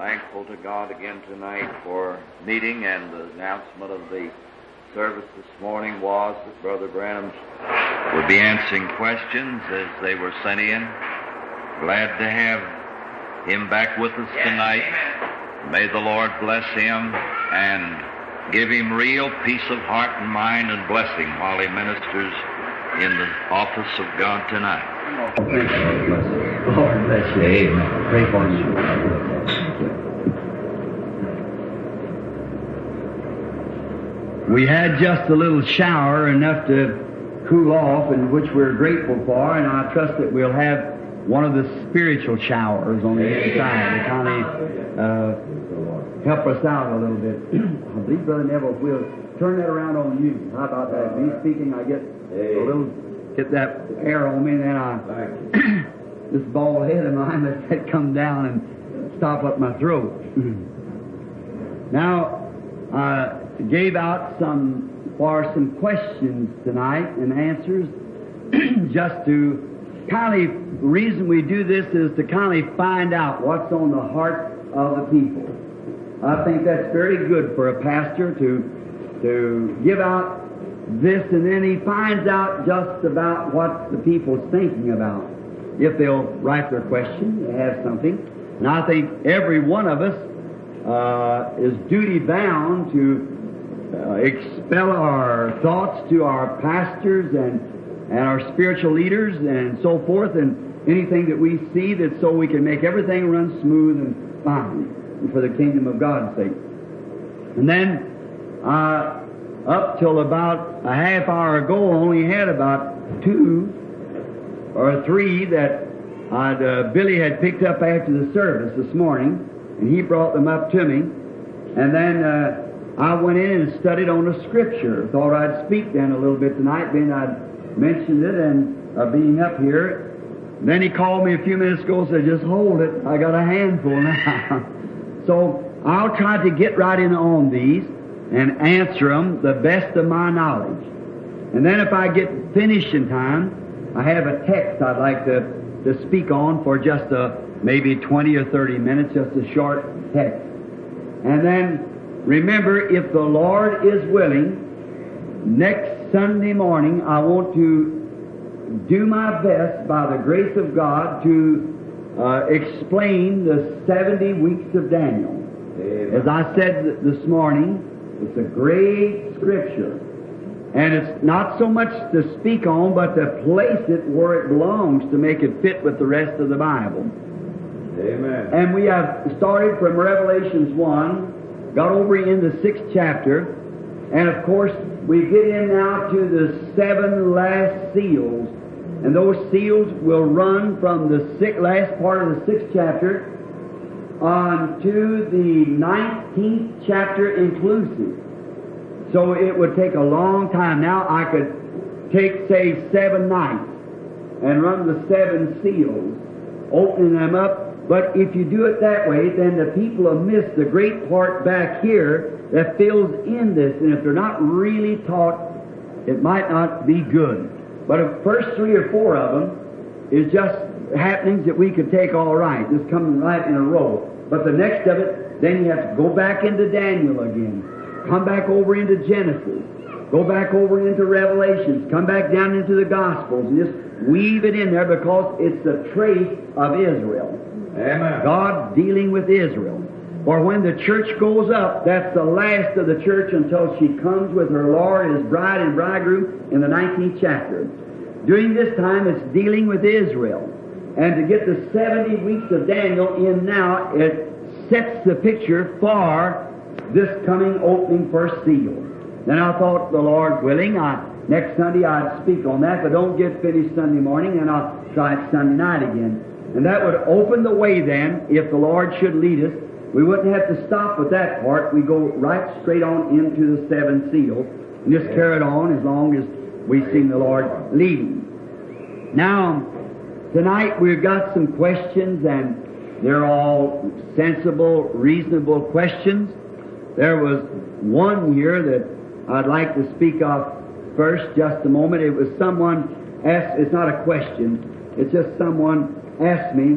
Thankful to God again tonight for meeting, and the announcement of the service this morning was that Brother Branham would be answering questions as they were sent in. Glad to have him back with us tonight. May the Lord bless him and give him real peace of heart and mind and blessing while he ministers in the office of God tonight. Lord bless you. Amen. Pray for you. We had just a little shower, enough to cool off, and which we're grateful for, and I trust that we'll have one of the spiritual showers on the other side to kind of help us out a little bit. I believe, Brother Neville, if we'll turn that around on you. How about that? Me speaking, I get a little, get that air on me, and then I, this bald head of mine, let that come down and stop up my throat. Now, I gave out some questions tonight and answers, just to kind of, the reason we do this is to kind of find out what's on the heart of the people. I think that's very good for a pastor to give out this, and then he finds out just about what the people's thinking about. If they'll write their question, they have something. And I think every one of us is duty bound to expel our thoughts to our pastors and our spiritual leaders and so forth, and anything that we see, that so we can make everything run smooth and fine for the kingdom of God's sake. And then up till about a half hour ago, I only had about 2 or 3 that Billy had picked up after the service this morning, and he brought them up to me. And then I went in and studied on the Scripture. Thought I'd speak then a little bit tonight, being I'd mentioned it and being up here. Then he called me a few minutes ago and said, just hold it, I got a handful now. So I'll try to get right in on these and answer them the best of my knowledge. And then if I get finished in time, I have a text I'd like to speak on for just maybe 20 or 30 minutes, just a short text. And then remember, if the Lord is willing, next Sunday morning I want to do my best by the grace of God to explain the 70 weeks of Daniel. Amen. As I said this morning, it's a great Scripture. And it's not so much to speak on, but to place it where it belongs to make it fit with the rest of the Bible. Amen. And we have started from Revelations 1, got over in the 6th chapter, and of course we get in now to the 7 last seals. And those seals will run from the last part of the 6th chapter on to the 19th chapter inclusive. So it would take a long time. Now I could take, say, 7 nights and run the 7 seals, opening them up. But if you do it that way, then the people will miss the great part back here that fills in this. And if they're not really taught, it might not be good. But the first 3 or 4 of them is just happenings that we could take all right, just coming right in a row. But the next of it, then you have to go back into Daniel again, come back over into Genesis, go back over into Revelations, come back down into the Gospels, and just weave it in there, because it's the trace of Israel. Amen. God dealing with Israel. For when the church goes up, that's the last of the church until she comes with her Lord, His bride and bridegroom, in the 19th chapter. During this time, it's dealing with Israel. And to get the 70 weeks of Daniel in now, it sets the picture for this coming opening first seal. Then I thought, the Lord willing, next Sunday I'd speak on that, but don't get finished Sunday morning, and I'll try it Sunday night again. And that would open the way then, if the Lord should lead us. We wouldn't have to stop with that part. We go right straight on into the 7 seals, and just carry it on as long as we see the Lord leading. Now, tonight we've got some questions, and they're all sensible, reasonable questions. There was one here that I'd like to speak of first, just a moment. It was someone asked, it's not a question, it's just someone asked me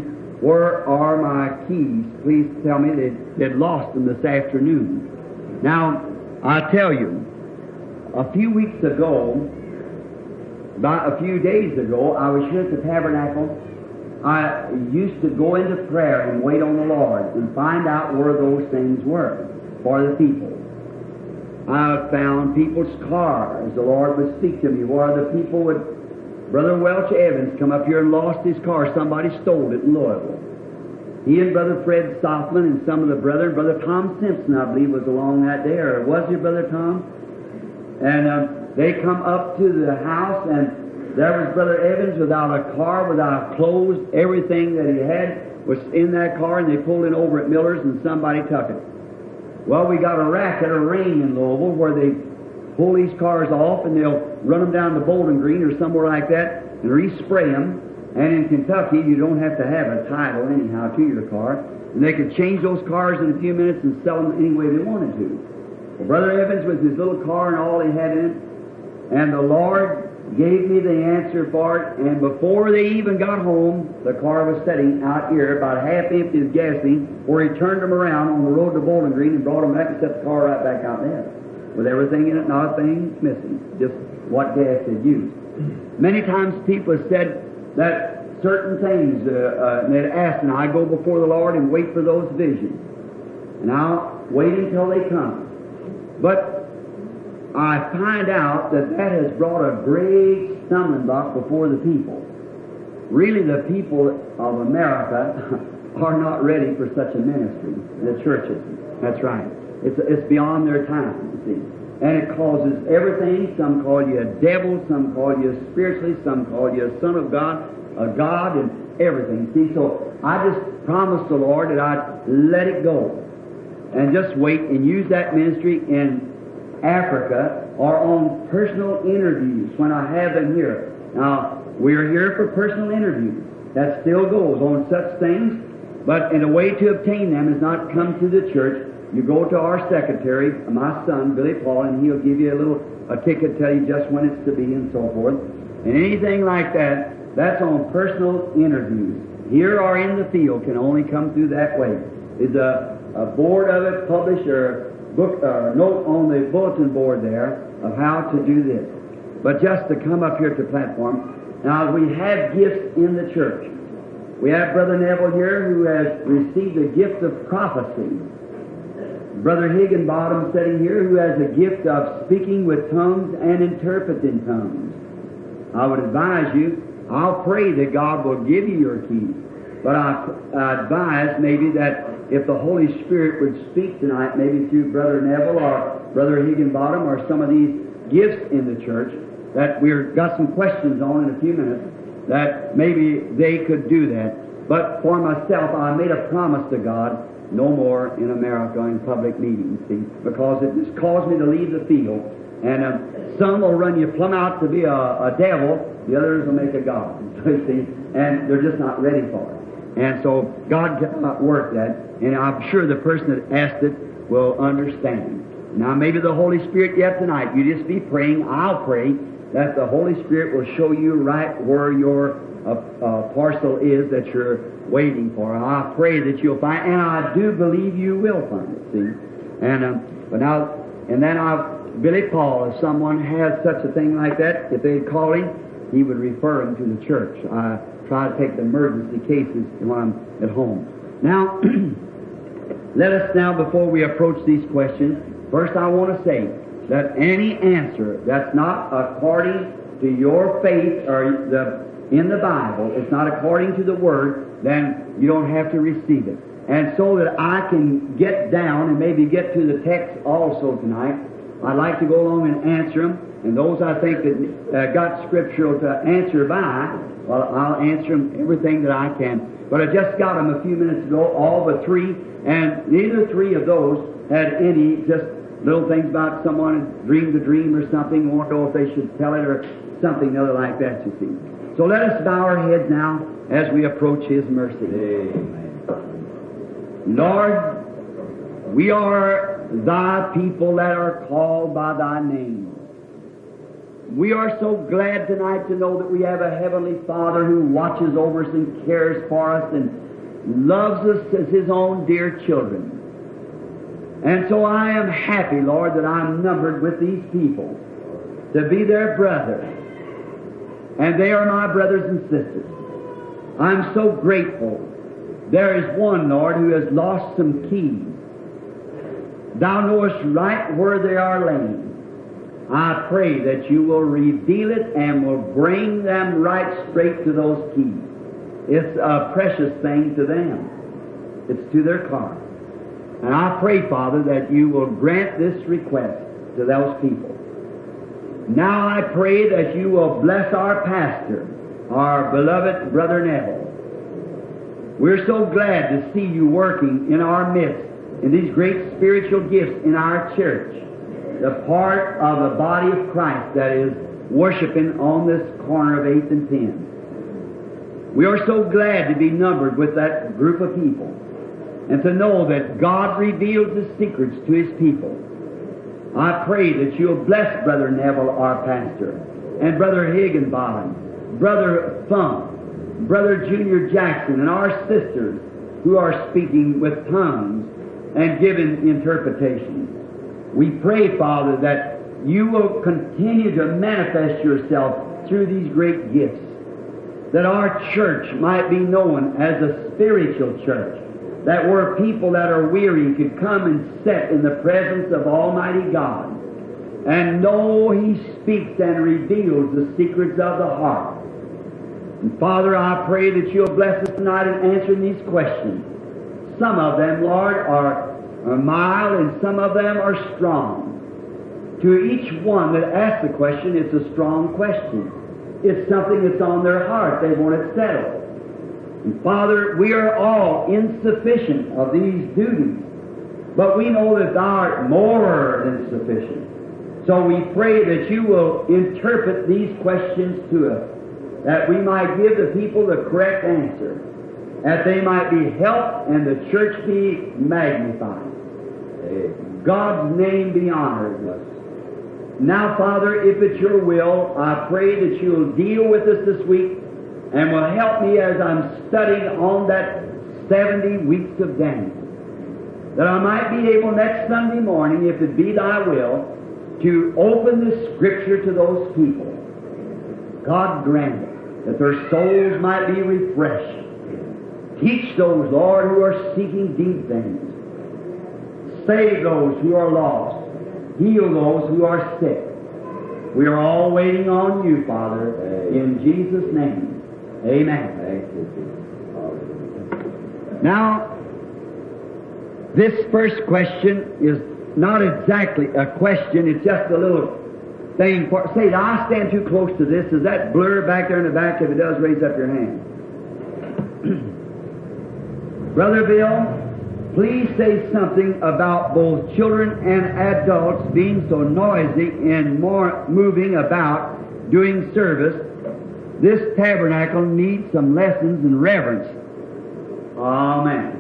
where are my keys? Please tell me they'd lost them this afternoon. Now, I tell you, a few weeks ago, about a few days ago, I was here at the tabernacle. I used to go into prayer and wait on the Lord and find out where those things were for the people. I found people's cars. The Lord would speak to me where the people would. Brother Welch Evans come up here and lost his car. Somebody stole it in Louisville. He and Brother Fred Softman and some of the brethren, Brother Tom Simpson, I believe, was along that day, or was he, Brother Tom? And they come up to the house, and there was Brother Evans without a car, without clothes. Everything that he had was in that car, and they pulled it over at Miller's, and somebody took it. Well, we got a racket, a ring in Louisville, where they pull these cars off, and they'll run them down to Bowling Green or somewhere like that, and respray them. And in Kentucky, you don't have to have a title anyhow to your car. And they could change those cars in a few minutes and sell them any way they wanted to. Well, Brother Evans was his little car and all he had in it. And the Lord gave me the answer for it. And before they even got home, the car was sitting out here about half empty of gasoline, where he turned them around on the road to Bowling Green and brought them back and set the car right back out there. With everything in it, not a thing missing. Just what gas they'd used. Many times people have said that certain things, they'd ask, and I go before the Lord and wait for those visions. And I'll wait until they come. But I find out that that has brought a great stumbling block before the people. Really, the people of America are not ready for such a ministry, the churches. That's right. It's beyond their time, you see. And it causes everything. Some call you a devil, some call you spiritually, some call you a son of God, a God, and everything. See, so I just promised the Lord that I'd let it go and just wait and use that ministry in Africa or on personal interviews when I have them here. Now, we're here for personal interviews. That still goes on such things, but in a way to obtain them is not come to the church. You go to our secretary, my son, Billy Paul, and he'll give you a ticket, tell you just when it's to be and so forth. And anything like that, that's on personal interviews. Here or in the field can only come through that way. There's a board of it published, or book or note on the bulletin board there of how to do this. But just to come up here to the platform, now we have gifts in the church. We have Brother Neville here who has received the gift of prophecy. Brother Higginbottom sitting here who has a gift of speaking with tongues and interpreting tongues. I would advise you, I'll pray that God will give you your keys. But I advise maybe that if the Holy Spirit would speak tonight, maybe through Brother Neville or Brother Higginbottom or some of these gifts in the church, that we've got some questions on in a few minutes, that maybe they could do that. But for myself, I made a promise to God, no more in America in public meetings, see, because it just caused me to leave the field. And some will run you plumb out to be a devil, the others will make a god, you see, and they're just not ready for it. And so God cannot work that, and I'm sure the person that asked it will understand. Now maybe the Holy Spirit yet tonight, you just be praying, I'll pray, that the Holy Spirit will show you right where your parcel is that you're waiting for. I pray that you'll find, and I do believe you will find it, see. And but now, and then Billy Paul, if someone has such a thing like that, if they'd call him, he would refer him to the church. I try to take the emergency cases when I'm at home. Now, let us now, before we approach these questions, first I want to say that any answer that's not according to your faith or in the Bible, it's not according to the Word, then you don't have to receive it. And so that I can get down and maybe get to the text also tonight, I'd like to go along and answer them. And those I think that got scriptural to answer by, well, I'll answer them everything that I can. But I just got them a few minutes ago, all but three, and neither three of those had any just little things about someone dreamed a dream or something, won't know if they should tell it or something other like that, you see. So let us bow our heads now as we approach His mercy. Amen. Lord, we are Thy people that are called by Thy name. We are so glad tonight to know that we have a Heavenly Father who watches over us and cares for us and loves us as His own dear children. And so I am happy, Lord, that I'm numbered with these people to be their brother. And they are my brothers and sisters. I'm so grateful. There is one, Lord, who has lost some keys. Thou knowest right where they are laying. I pray that you will reveal it and will bring them right straight to those keys. It's a precious thing to them. It's to their car. And I pray, Father, that you will grant this request to those people. Now I pray that you will bless our pastor, our beloved Brother Neville. We're so glad to see you working in our midst in these great spiritual gifts in our church, the part of the body of Christ that is worshiping on this corner of 8th and 10th. We are so glad to be numbered with that group of people and to know that God reveals His secrets to His people. I pray that you'll bless Brother Neville, our pastor, and Brother Higginbottom, Brother Funk, Brother Junior Jackson, and our sisters who are speaking with tongues and giving interpretations. We pray, Father, that you will continue to manifest yourself through these great gifts, that our church might be known as a spiritual church, that where people that are weary could come and sit in the presence of Almighty God and know He speaks and reveals the secrets of the heart. And Father, I pray that you'll bless us tonight in answering these questions. Some of them, Lord, are mild and some of them are strong. To each one that asks the question, it's a strong question. It's something that's on their heart. They want it settled. And Father, we are all insufficient of these duties, but we know that Thou art more than sufficient. So we pray that you will interpret these questions to us, that we might give the people the correct answer, that they might be helped and the church be magnified. God's name be honored. Now, Father, if it's your will, I pray that you'll deal with us this week and will help me as I'm studying on that 70 weeks of Daniel, that I might be able next Sunday morning, if it be Thy will, to open the Scripture to those people. God grant it, that their souls might be refreshed. Teach those, Lord, who are seeking deep things. Save those who are lost. Heal those who are sick. We are all waiting on you, Father, in Jesus' name. Amen. Thank you. Now, this first question is not exactly a question, it's just a little thing for... Say, I stand too close to this. Does that blur back there in the back? If it does, raise up your hand. Brother Bill, please say something about both children and adults being so noisy and more moving about doing service. This tabernacle needs some lessons in reverence. Amen.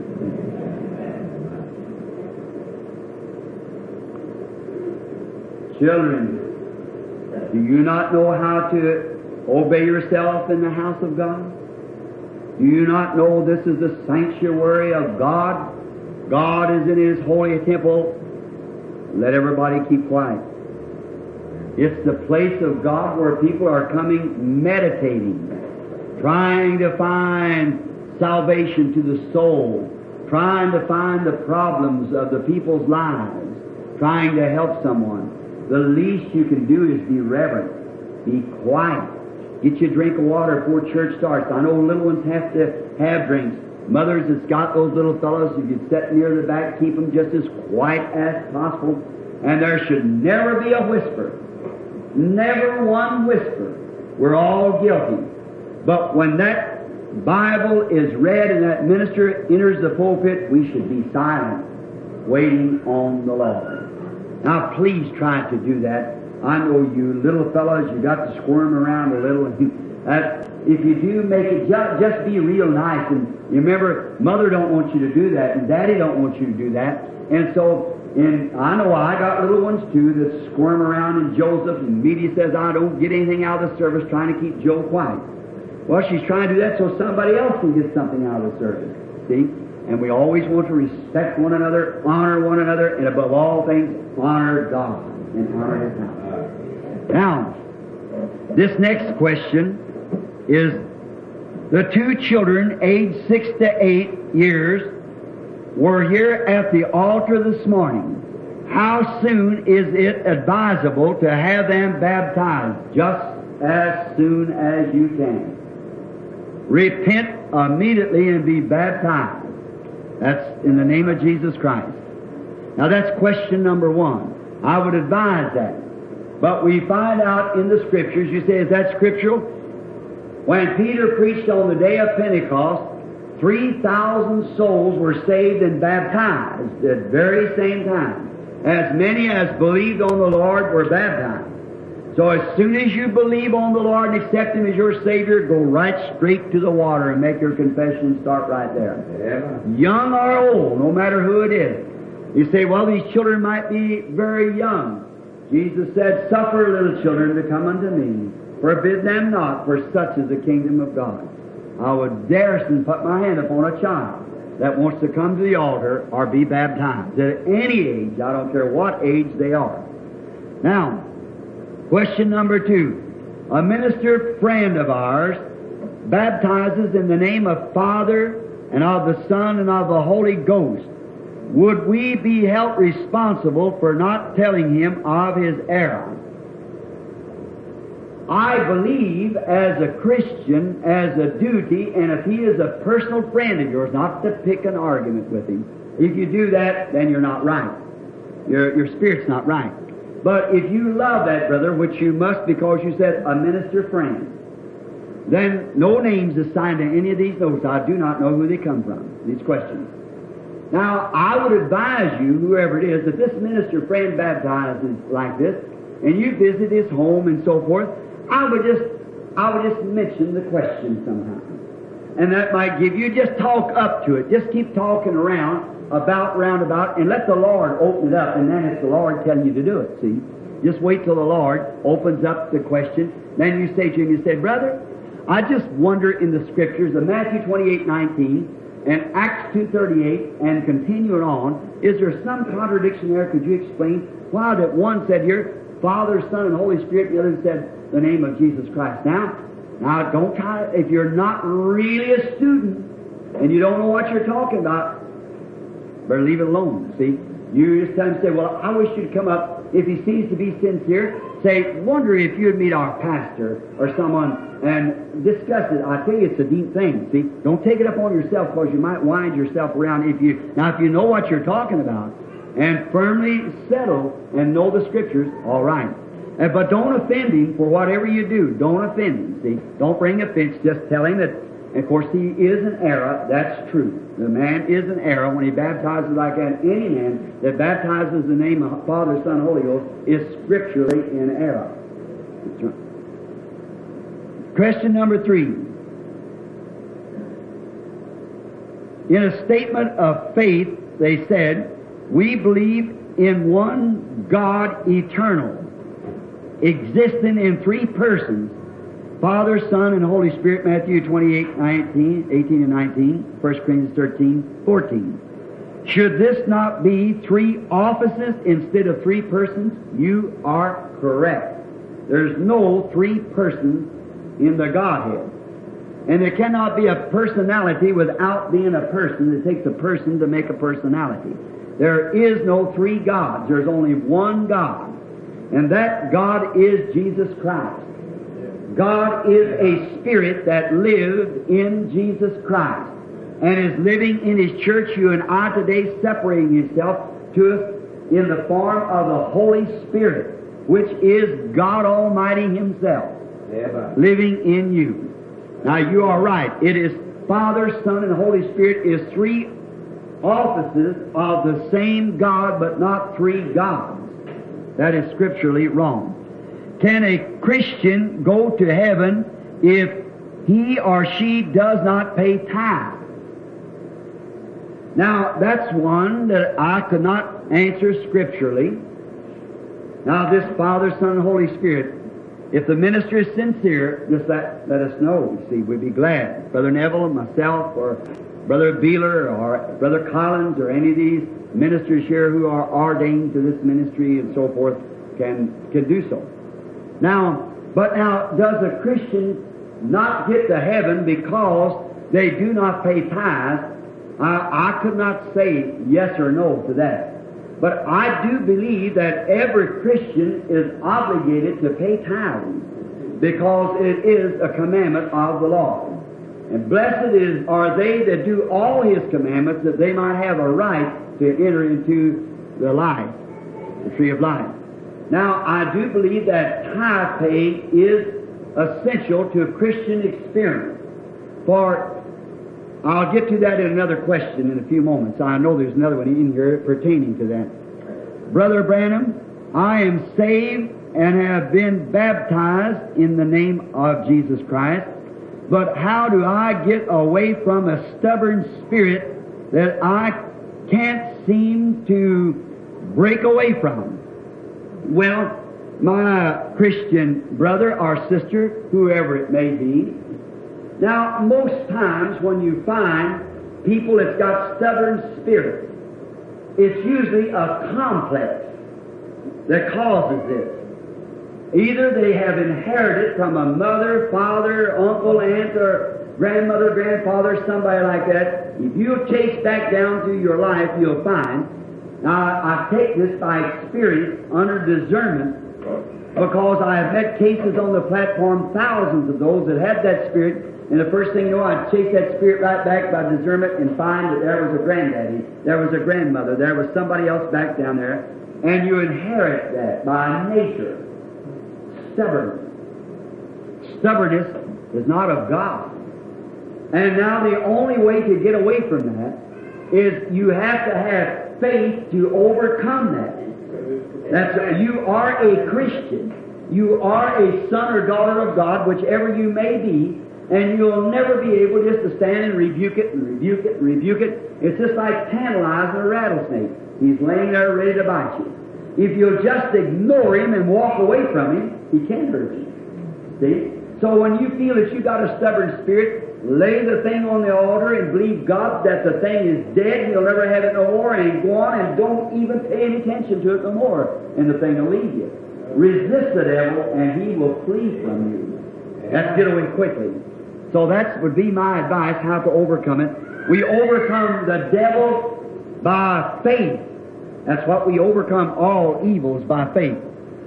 Children, do you not know how to obey yourself in the house of God? Do you not know this is the sanctuary of God? God is in His holy temple. Let everybody keep quiet. It's the place of God where people are coming meditating, trying to find salvation to the soul, trying to find the problems of the people's lives, trying to help someone. The least you can do is be reverent, be quiet. Get you a drink of water before church starts. I know little ones have to have drinks. Mothers that's got those little fellows, if you sit near the back, keep them just as quiet as possible. And there should never be a whisper. Never one whisper. We're all guilty. But when that Bible is read and that minister enters the pulpit, we should be silent, waiting on the Lord. Now please try to do that. I know you little fellows, you got to squirm around a little. If you do, make it just be real nice. And you remember, Mother don't want you to do that, and Daddy don't want you to do that. And so, I know I got little ones too that squirm around. And Joseph, and Media says I don't get anything out of the service trying to keep Joe quiet. Well, she's trying to do that so somebody else can get something out of the service. See? And we always want to respect one another, honor one another, and above all things, honor God and honor His house. Now, this next question is, the two children, aged 6 to 8 years, were here at the altar this morning. How soon is it advisable to have them baptized? Just as soon as you can. Repent immediately and be baptized. That's in the name of Jesus Christ. Now that's question number 1. I would advise that. But we find out in the Scriptures, you say, is that scriptural? When Peter preached on the day of Pentecost, 3,000 souls were saved and baptized at the very same time. As many as believed on the Lord were baptized. So as soon as you believe on the Lord and accept Him as your Savior, go right straight to the water and make your confession and start right there. Yeah. Young or old, no matter who it is. You say, well, these children might be very young. Jesus said, suffer little children to come unto me. Forbid them not, for such is the kingdom of God. I would dare to put my hand upon a child that wants to come to the altar or be baptized at any age. I don't care what age they are. Now, question number 2. A minister friend of ours baptizes in the name of Father and of the Son and of the Holy Ghost. Would we be held responsible for not telling him of his error? I believe as a Christian, as a duty, and if he is a personal friend of yours, not to pick an argument with him. If you do that, then you're not right. Your spirit's not right. But if you love that brother, which you must because you said a minister friend, then no names assigned to any of these notes. I do not know who they come from, these questions. Now, I would advise you, whoever it is, if this minister friend baptizes like this, and you visit his home and so forth, I would just mention the question sometime. And that might give you, just talk up to it. Just keep talking round about, and let the Lord open it up, and then it's the Lord telling you to do it, see? Just wait till the Lord opens up the question. Then you say to him, you say, brother, I just wonder in the Scriptures of Matthew 28:19 and Acts 2:38 and continuing on, is there some contradiction there? Could you explain why that one said here, Father, Son, and Holy Spirit, the other said the name of Jesus Christ. Now don't try, if you're not really a student and you don't know what you're talking about, better leave it alone, see? You just tell him, say, well, I wish you'd come up. If he seems to be sincere, say, wonder if you'd meet our pastor or someone and discuss it. I tell you, it's a deep thing, see? Don't take it up on yourself because you might wind yourself around if you know what you're talking about and firmly settle and know the Scriptures, all right. But don't offend him for whatever you do. Don't offend him, see? Don't bring offense. Just tell him that, of course, he is an error. That's true. The man is an error when he baptizes like that. Any man that baptizes the name of Father, Son, Holy Ghost is scripturally in error. That's right. Question number 3. In a statement of faith, they said, we believe in one God eternal, existing in 3 persons, Father, Son, and Holy Spirit, Matthew 28:18 and 19, 1 Corinthians 13:14. Should this not be 3 offices instead of 3 persons? You are correct. There's no 3 persons in the Godhead. And there cannot be a personality without being a person. It takes a person to make a personality. There is no 3 gods. There's only one God. And that God is Jesus Christ. God is a spirit that lived in Jesus Christ and is living in His church. You and I today separating Himself to us in the form of the Holy Spirit, which is God Almighty Himself, living in you. Now you are right. It is Father, Son, and Holy Spirit is 3 offices of the same God, but not 3 gods. That is scripturally wrong. Can a Christian go to heaven if he or she does not pay tithe? Now, that's one that I could not answer scripturally. Now, this Father, Son, and Holy Spirit, If the minister is sincere, just let us know. You see, we'd be glad. Brother Neville and myself, or Brother Beeler, or Brother Collins, or any of these ministers here who are ordained to this ministry and so forth can do so. Now, does a Christian not get to heaven because they do not pay tithes? I could not say yes or no to that. But I do believe that every Christian is obligated to pay tithing because it is a commandment of the Lord. And blessed are they that do all His commandments, that they might have a right to enter into the life, the tree of life. Now, I do believe that tithe pay is essential to a Christian experience. For I'll get to that in another question in a few moments. I know there's another one in here pertaining to that. Brother Branham, I am saved and have been baptized in the name of Jesus Christ, but how do I get away from a stubborn spirit that I can't seem to break away from? Well, my Christian brother or sister, whoever it may be, now, most times when you find people that's got stubborn spirit, it's usually a complex that causes this. Either they have inherited from a mother, father, uncle, aunt, or grandmother, grandfather, somebody like that. If you'll chase back down through your life, you'll find. Now, I take this by experience under discernment because I have met cases on the platform, thousands of those that had that spirit. And the first thing you know, I'd chase that spirit right back by discernment and find that there was a granddaddy, there was a grandmother, there was somebody else back down there, and you inherit that by nature. Stubbornness is not of God. And now the only way to get away from that is you have to have faith to overcome that. You are a Christian. You are a son or daughter of God, whichever you may be. And you'll never be able just to stand and rebuke it and rebuke it and rebuke it. It's just like tantalizing a rattlesnake. He's laying there ready to bite you. If you'll just ignore him and walk away from him, he can't hurt you. See? So when you feel that you got a stubborn spirit, lay the thing on the altar and believe God that the thing is dead, you'll never have it no more, and go on and don't even pay any attention to it no more, and the thing will leave you. Resist the devil, and he will flee from you. That's get away quickly. So that would be my advice, how to overcome it. We overcome the devil by faith. That's what we overcome all evils, by faith.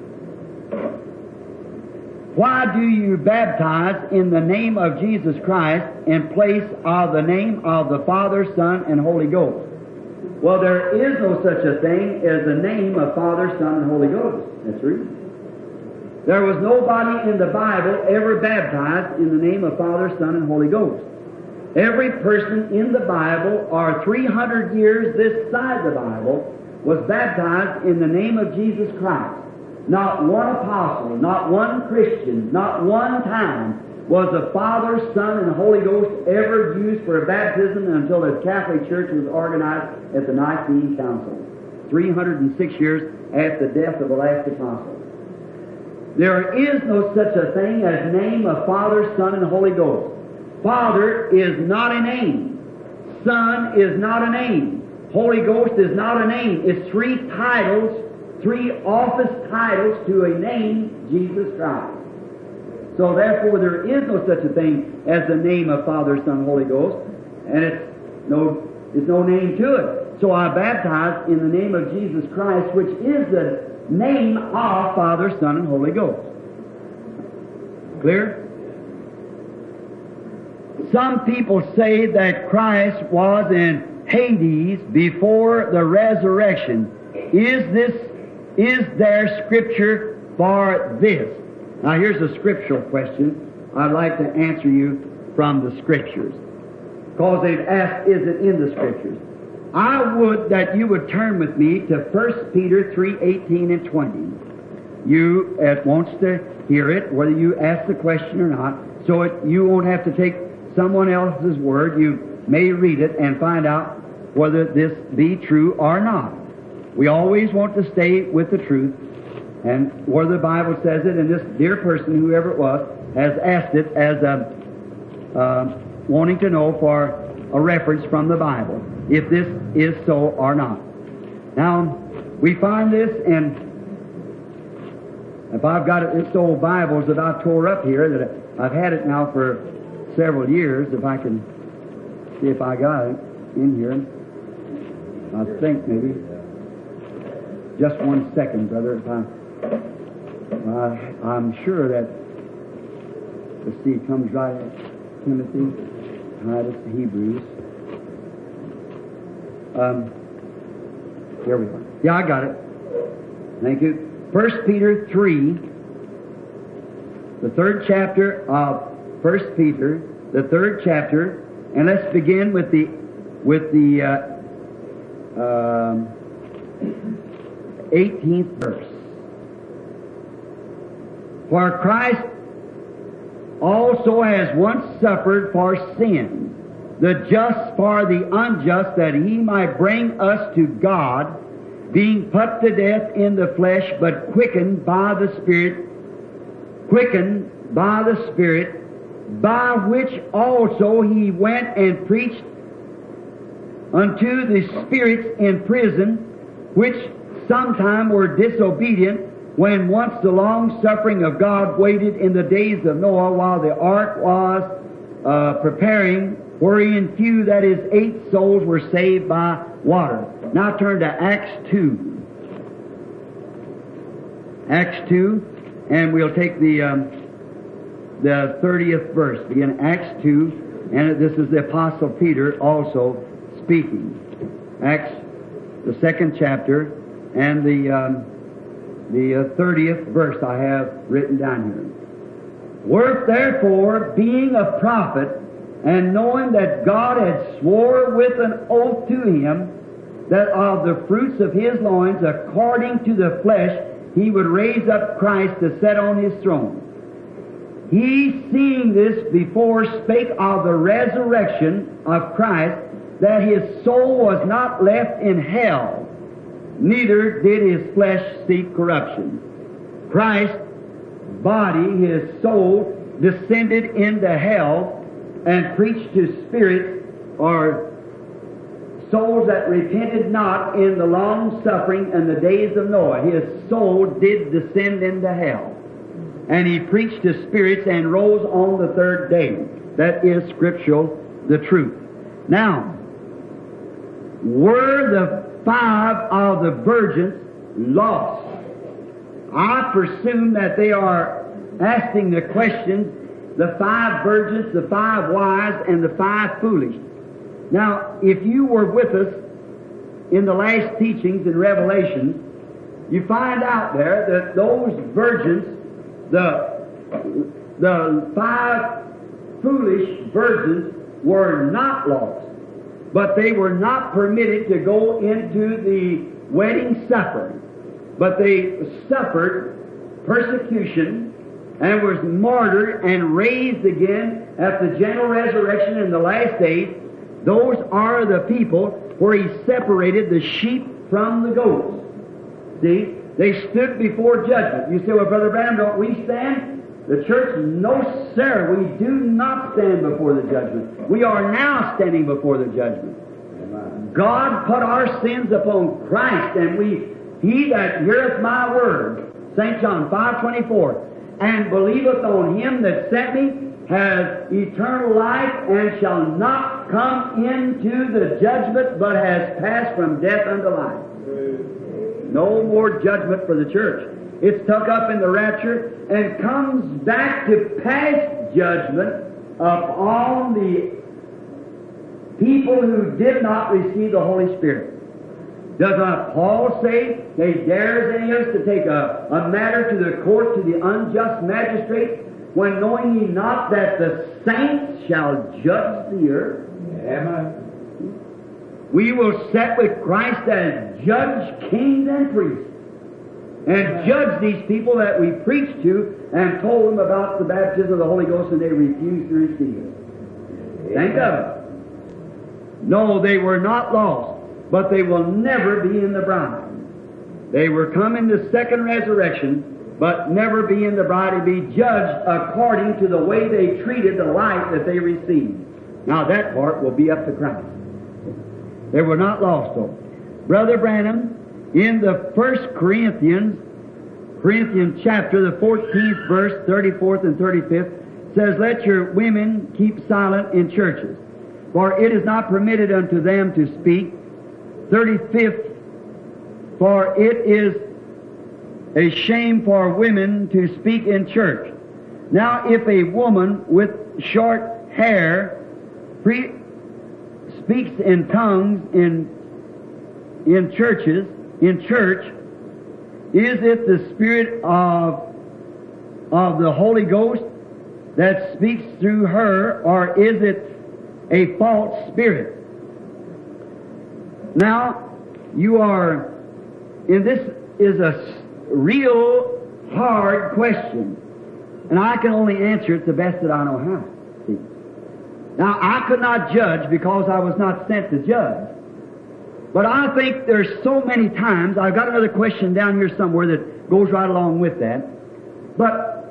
Why do you baptize in the name of Jesus Christ in place of the name of the Father, Son, and Holy Ghost? Well, there is no such a thing as the name of Father, Son, and Holy Ghost. That's true. There was nobody in the Bible ever baptized in the name of Father, Son, and Holy Ghost. Every person in the Bible, or 300 years this side the Bible, was baptized in the name of Jesus Christ. Not one apostle, not one Christian, not one time was the Father, Son, and Holy Ghost ever used for a baptism until the Catholic Church was organized at the Nicene Council, 306 years after the death of the last apostle. There is no such a thing as name of Father, Son, and Holy Ghost. Father is not a name. Son is not a name. Holy Ghost is not a name. It's three titles, three office titles to a name, Jesus Christ. So therefore there is no such a thing as the name of Father, Son, Holy Ghost, and it's no name to it. So I baptize in the name of Jesus Christ, which is the name of Father, Son, and Holy Ghost. Clear? Some people say that Christ was in Hades before the resurrection. Is there scripture for this? Now here's a scriptural question I'd like to answer you from the scriptures. Because they've asked, is it in the scriptures? I would that you would turn with me to 1 Peter 3:18 and 20. You wants to hear it, whether you ask the question or not, so you won't have to take someone else's word. You may read it and find out whether this be true or not. We always want to stay with the truth. And where the Bible says it, and this dear person, whoever it was, has asked it as wanting to know for a reference from the Bible, if this is so or not. Now, we find this, and if I've got it, it's old Bibles that I tore up here, that I've had it now for several years, if I can see if I got it in here. I think maybe. Just 1 second, brother. If I'm sure that, let's see, it comes right at Timothy, Titus, Hebrews. Here we are. Yeah, I got it. Thank you. 1 Peter 3, the 3rd chapter of 1 Peter, the 3rd chapter, and let's begin with the 18th verse. For Christ also has once suffered for sin, the just for the unjust, that he might bring us to God, being put to death in the flesh, but quickened by the Spirit, by which also he went and preached unto the spirits in prison, which sometime were disobedient, when once the long suffering of God waited in the days of Noah, while the ark was preparing, wherein few, that is 8 souls, were saved by water. Now turn to Acts 2. Acts 2, and we'll take the 30th verse. Begin Acts 2, and this is the Apostle Peter also speaking. Acts, the 2nd chapter, and the 30th verse I have written down here. Wert therefore, being a prophet, and knowing that God had swore with an oath to him, that of the fruits of his loins, according to the flesh, he would raise up Christ to sit on his throne. He, seeing this before, spake of the resurrection of Christ, that his soul was not left in hell, neither did his flesh see corruption. Christ's body, his soul, descended into hell and preached to spirits or souls that repented not in the long suffering and the days of Noah. His soul did descend into hell. And he preached to spirits and rose on the 3rd day. That is scriptural, the truth. Now, were the 5 of the virgins lost? I presume that they are asking the question, the 5 virgins, the 5 wise, and the 5 foolish. Now, if you were with us in the last teachings in Revelation, you find out there that those virgins, the 5 foolish virgins, were not lost, but they were not permitted to go into the wedding supper. But they suffered persecution and was martyred and raised again at the general resurrection in the last days. Those are the people where he separated the sheep from the goats. See? They stood before judgment. You say, well, Brother Branham, don't we stand? The church, no, sir, we do not stand before the judgment. We are now standing before the judgment. Amen. God put our sins upon Christ, and he that heareth my word, St. John 5:24, and believeth on him that sent me, has eternal life, and shall not come into the judgment, but has passed from death unto life. No more judgment for the church. It's tucked up in the rapture and comes back to pass judgment upon the people who did not receive the Holy Spirit. Does not Paul say, they dares any of us to take a matter to the court, to the unjust magistrate, when knowing ye not that the saints shall judge the earth? Amen. We will sit with Christ as judge, kings, and priests, and judge these people that we preached to and told them about the baptism of the Holy Ghost, and they refused to receive it. Think of it. No, they were not lost, but they will never be in the bride. They were coming the second resurrection, but never be in the bride to be judged according to the way they treated the light that they received. Now that part will be up to Christ. They were not lost, though. Brother Branham, in the 1 Corinthians chapter, the 14th verse, 34th and 35th, says, "Let your women keep silent in churches, for it is not permitted unto them to speak." 35th, "For it is a shame for women to speak in church." Now, if a woman with short hair speaks in tongues in church, is it the Spirit of the Holy Ghost that speaks through her, or is it a false spirit? Now, and this is a real hard question, and I can only answer it the best that I know how. See? Now, I could not judge because I was not sent to judge. But I think there's so many times, I've got another question down here somewhere that goes right along with that. But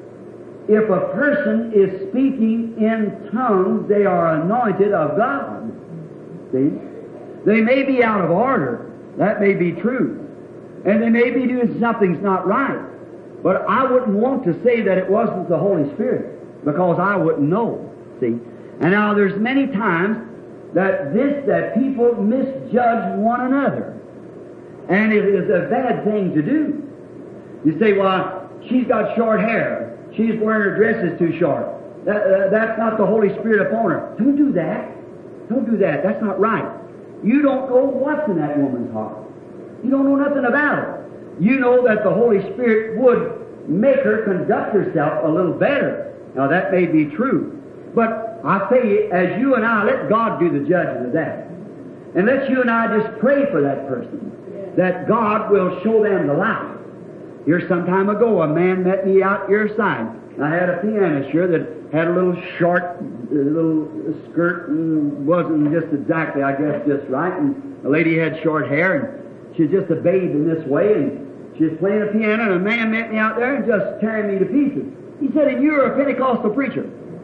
if a person is speaking in tongues, they are anointed of God. See? They may be out of order. That may be true. And they may be doing something's not right. But I wouldn't want to say that it wasn't the Holy Spirit, because I wouldn't know. See? And now there's many times that people misjudge one another. And it is a bad thing to do. You say, well, she's got short hair. She's wearing her dress is too short. That's not the Holy Spirit upon her. Don't do that. Don't do that. That's not right. You don't know what's in that woman's heart. You don't know nothing about it. You know that the Holy Spirit would make her conduct herself a little better. Now, that may be true. But I tell you, as you and I, let God do the judging of that. And let you and I just pray for that person, that God will show them the light. Here some time ago, a man met me out your side. I had a pianist here that had a little short, little skirt and wasn't just exactly, I guess, just right. And the lady had short hair, and she was just a babe in this way, and she was playing a piano, and a man met me out there and just tearing me to pieces. He said, "And you're a Pentecostal preacher.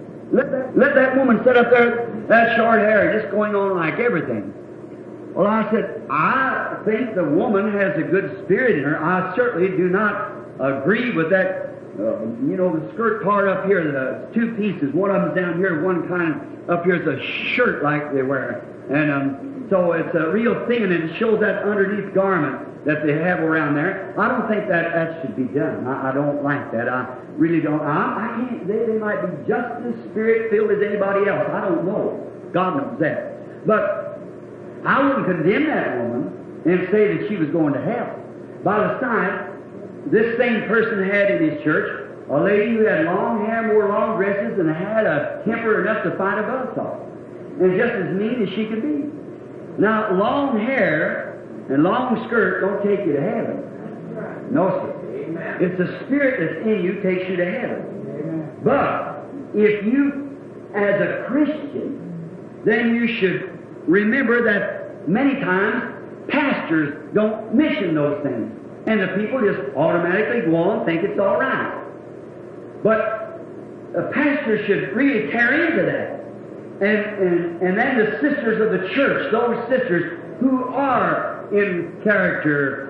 Let that woman sit up there, that short hair, just going on like everything." Well, I said, I think the woman has a good spirit in her. I certainly do not agree with that, the skirt part up here, the two pieces. One of them's down here, one kind of up here is a shirt like they wear. And so it's a real thin, and it shows that underneath garment that they have around there. I don't think that should be done. I don't like that. I really don't. I can't. They might be just as spirit-filled as anybody else. I don't know. God knows that. But I wouldn't condemn that woman and say that she was going to hell. By the time, this same person had in his church a lady who had long hair, wore long dresses, and had a temper enough to fight a buzzsaw, and just as mean as she could be. Now, long hair and long skirt don't take you to heaven. No, sir. Amen. It's the Spirit that's in you takes you to heaven. Amen. But if you, as a Christian, then you should remember that many times pastors don't mention those things, and the people just automatically go on and think it's all right. But a pastor should really tear into that. And then the sisters of the church, those sisters who are in character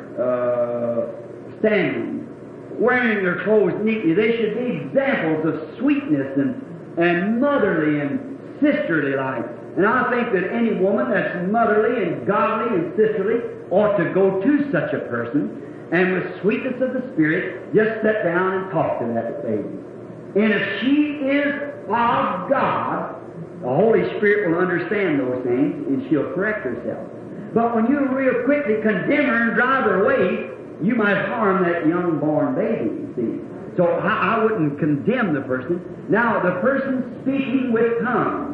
standing, wearing their clothes neatly, they should be examples of sweetness and motherly and sisterly like. And I think that any woman that's motherly and godly and sisterly ought to go to such a person, and with sweetness of the Spirit, just sit down and talk to that baby. And if she is of God, the Holy Spirit will understand those things, and she'll correct herself. But when you real quickly condemn her and drive her away, you might harm that young-born baby, you see. So I wouldn't condemn the person. Now, the person speaking with tongues.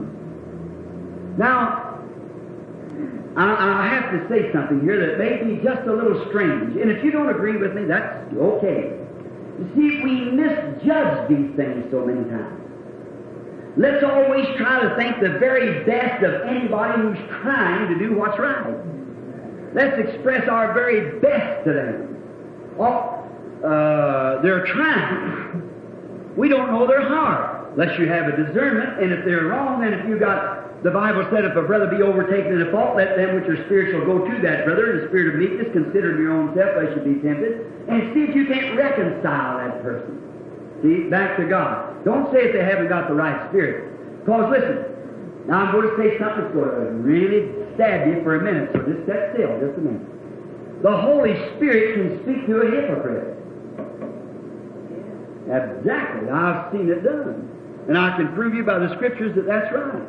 Now, I have to say something here that may be just a little strange. And if you don't agree with me, that's okay. You see, we misjudge these things so many times. Let's always try to think the very best of anybody who's trying to do what's right. let's express our very best to them. They're trying. We don't know their heart, unless you have a discernment, and if they're wrong, then if you got, the Bible said, if a brother be overtaken in a fault, let them which are spiritual go to that brother in the spirit of meekness, consider your own self, lest you be tempted, and see if you can't reconcile that person. See, back to God. Don't say if they haven't got the right spirit. Because listen, now I'm going to say something that's going to really stab you for a minute, so just sit still, just a minute. The Holy Spirit can speak to a hypocrite. Exactly. I've seen it done. And I can prove you by the Scriptures that that's right.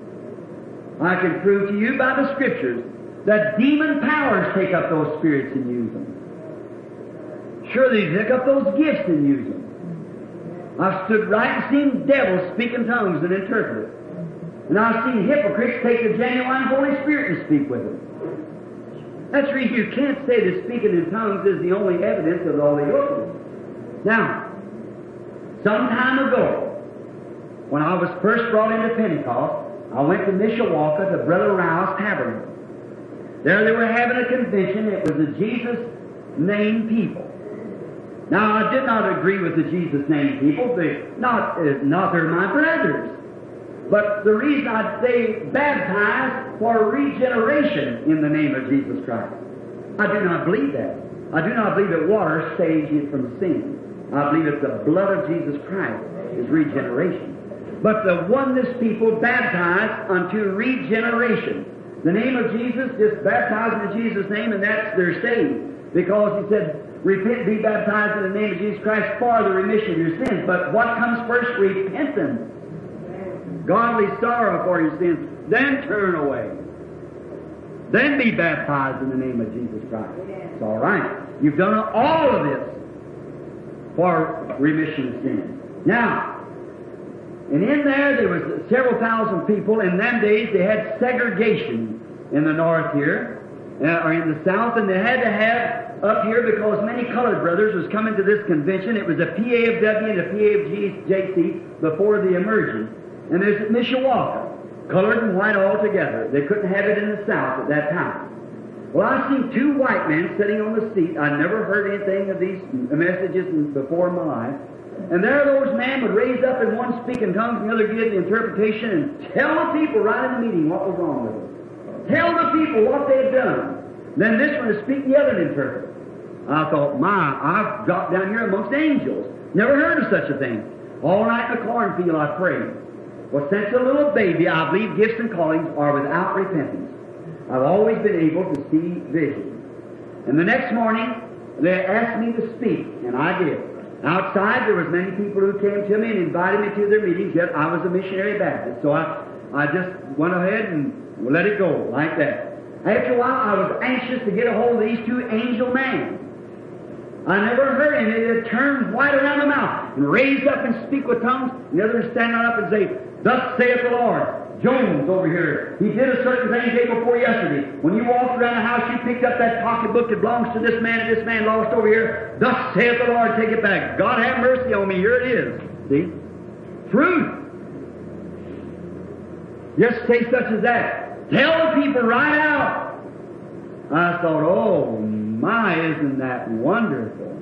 I can prove to you by the Scriptures that demon powers take up those spirits and use them. Sure, they take up those gifts and use them. I've stood right and seen devils speak in tongues and interpret it. And I've seen hypocrites take the genuine Holy Spirit and speak with it. That's the reason you can't say that speaking in tongues is the only evidence of the Holy Ghost. Now, some time ago, when I was first brought into Pentecost, I went to Mishawaka to Brother Rouse Tabernacle. There they were having a convention. It was the Jesus-named people. Now, I did not agree with the Jesus-named people. They're my brothers. But the reason they baptized for regeneration in the name of Jesus Christ. I do not believe that. I do not believe that water saves you from sin. I believe that the blood of Jesus Christ is regeneration. But the oneness people baptized unto regeneration. The name of Jesus, just baptized in Jesus' name, and that's their saved. Because he said, repent, be baptized in the name of Jesus Christ for the remission of your sins. But what comes first? Repentance. Godly sorrow for your sins. Then turn away. Then be baptized in the name of Jesus Christ. It's all right. You've done all of this for remission of sins. Now, and in there was several thousand people. In them days, they had segregation in the north here, or in the south, and they had to have up here because many colored brothers was coming to this convention. It was a PAFW and a PAFJC before the emergence. And there's at Mishawaka, colored and white all together. They couldn't have it in the south at that time. Well, I seen two white men sitting on the seat. I never heard anything of these messages before in my life. And there those men would raise up and one speak in tongues and the other give the interpretation and tell the people right in the meeting what was wrong with them. Tell the people what they had done. Then this one would speak the other and interpret. I thought, I've got down here amongst angels. Never heard of such a thing. All night in the cornfield I prayed. Well, since a little baby, I believe gifts and callings are without repentance. I've always been able to see visions. And the next morning, they asked me to speak, and I did. Outside, there was many people who came to me and invited me to their meetings, yet I was a missionary Baptist. So I just went ahead and let it go like that. After a while, I was anxious to get a hold of these two angel men. I never heard any. They'd turn white around the mouth and raise up and speak with tongues, and the others stand up and say, "Thus saith the Lord." Jones over here, he did a certain thing day before yesterday. When you walked around the house, you picked up that pocketbook that belongs to this man, and this man lost over here. "Thus saith the Lord," take it back. God have mercy on me. Here it is. See? Truth. Just say such as that. Tell the people right out. I thought, oh my, isn't that wonderful?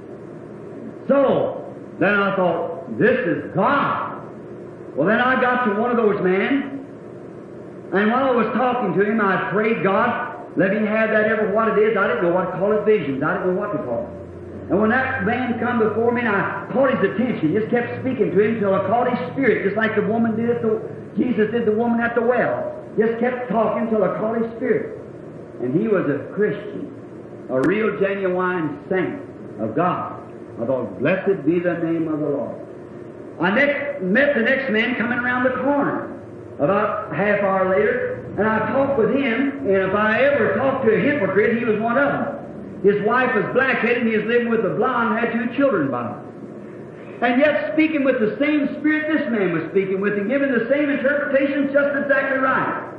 So, then I thought, this is God. Well, then I got to one of those men, and while I was talking to him, I prayed, God, let me have that ever what it is. I didn't know what to call it, visions. I didn't know what to call it. And when that man come before me, and I caught his attention, just kept speaking to him until I caught his spirit, just like the woman did Jesus did the woman at the well. Just kept talking until I caught his spirit. And he was a Christian, a real genuine saint of God. I thought, blessed be the name of the Lord. I met the next man coming around the corner about a half hour later, and I talked with him, and if I ever talked to a hypocrite, he was one of them. His wife was black-headed, and he was living with a blonde, had 2 children by her. And yet speaking with the same spirit this man was speaking with, and giving the same interpretation, just exactly right.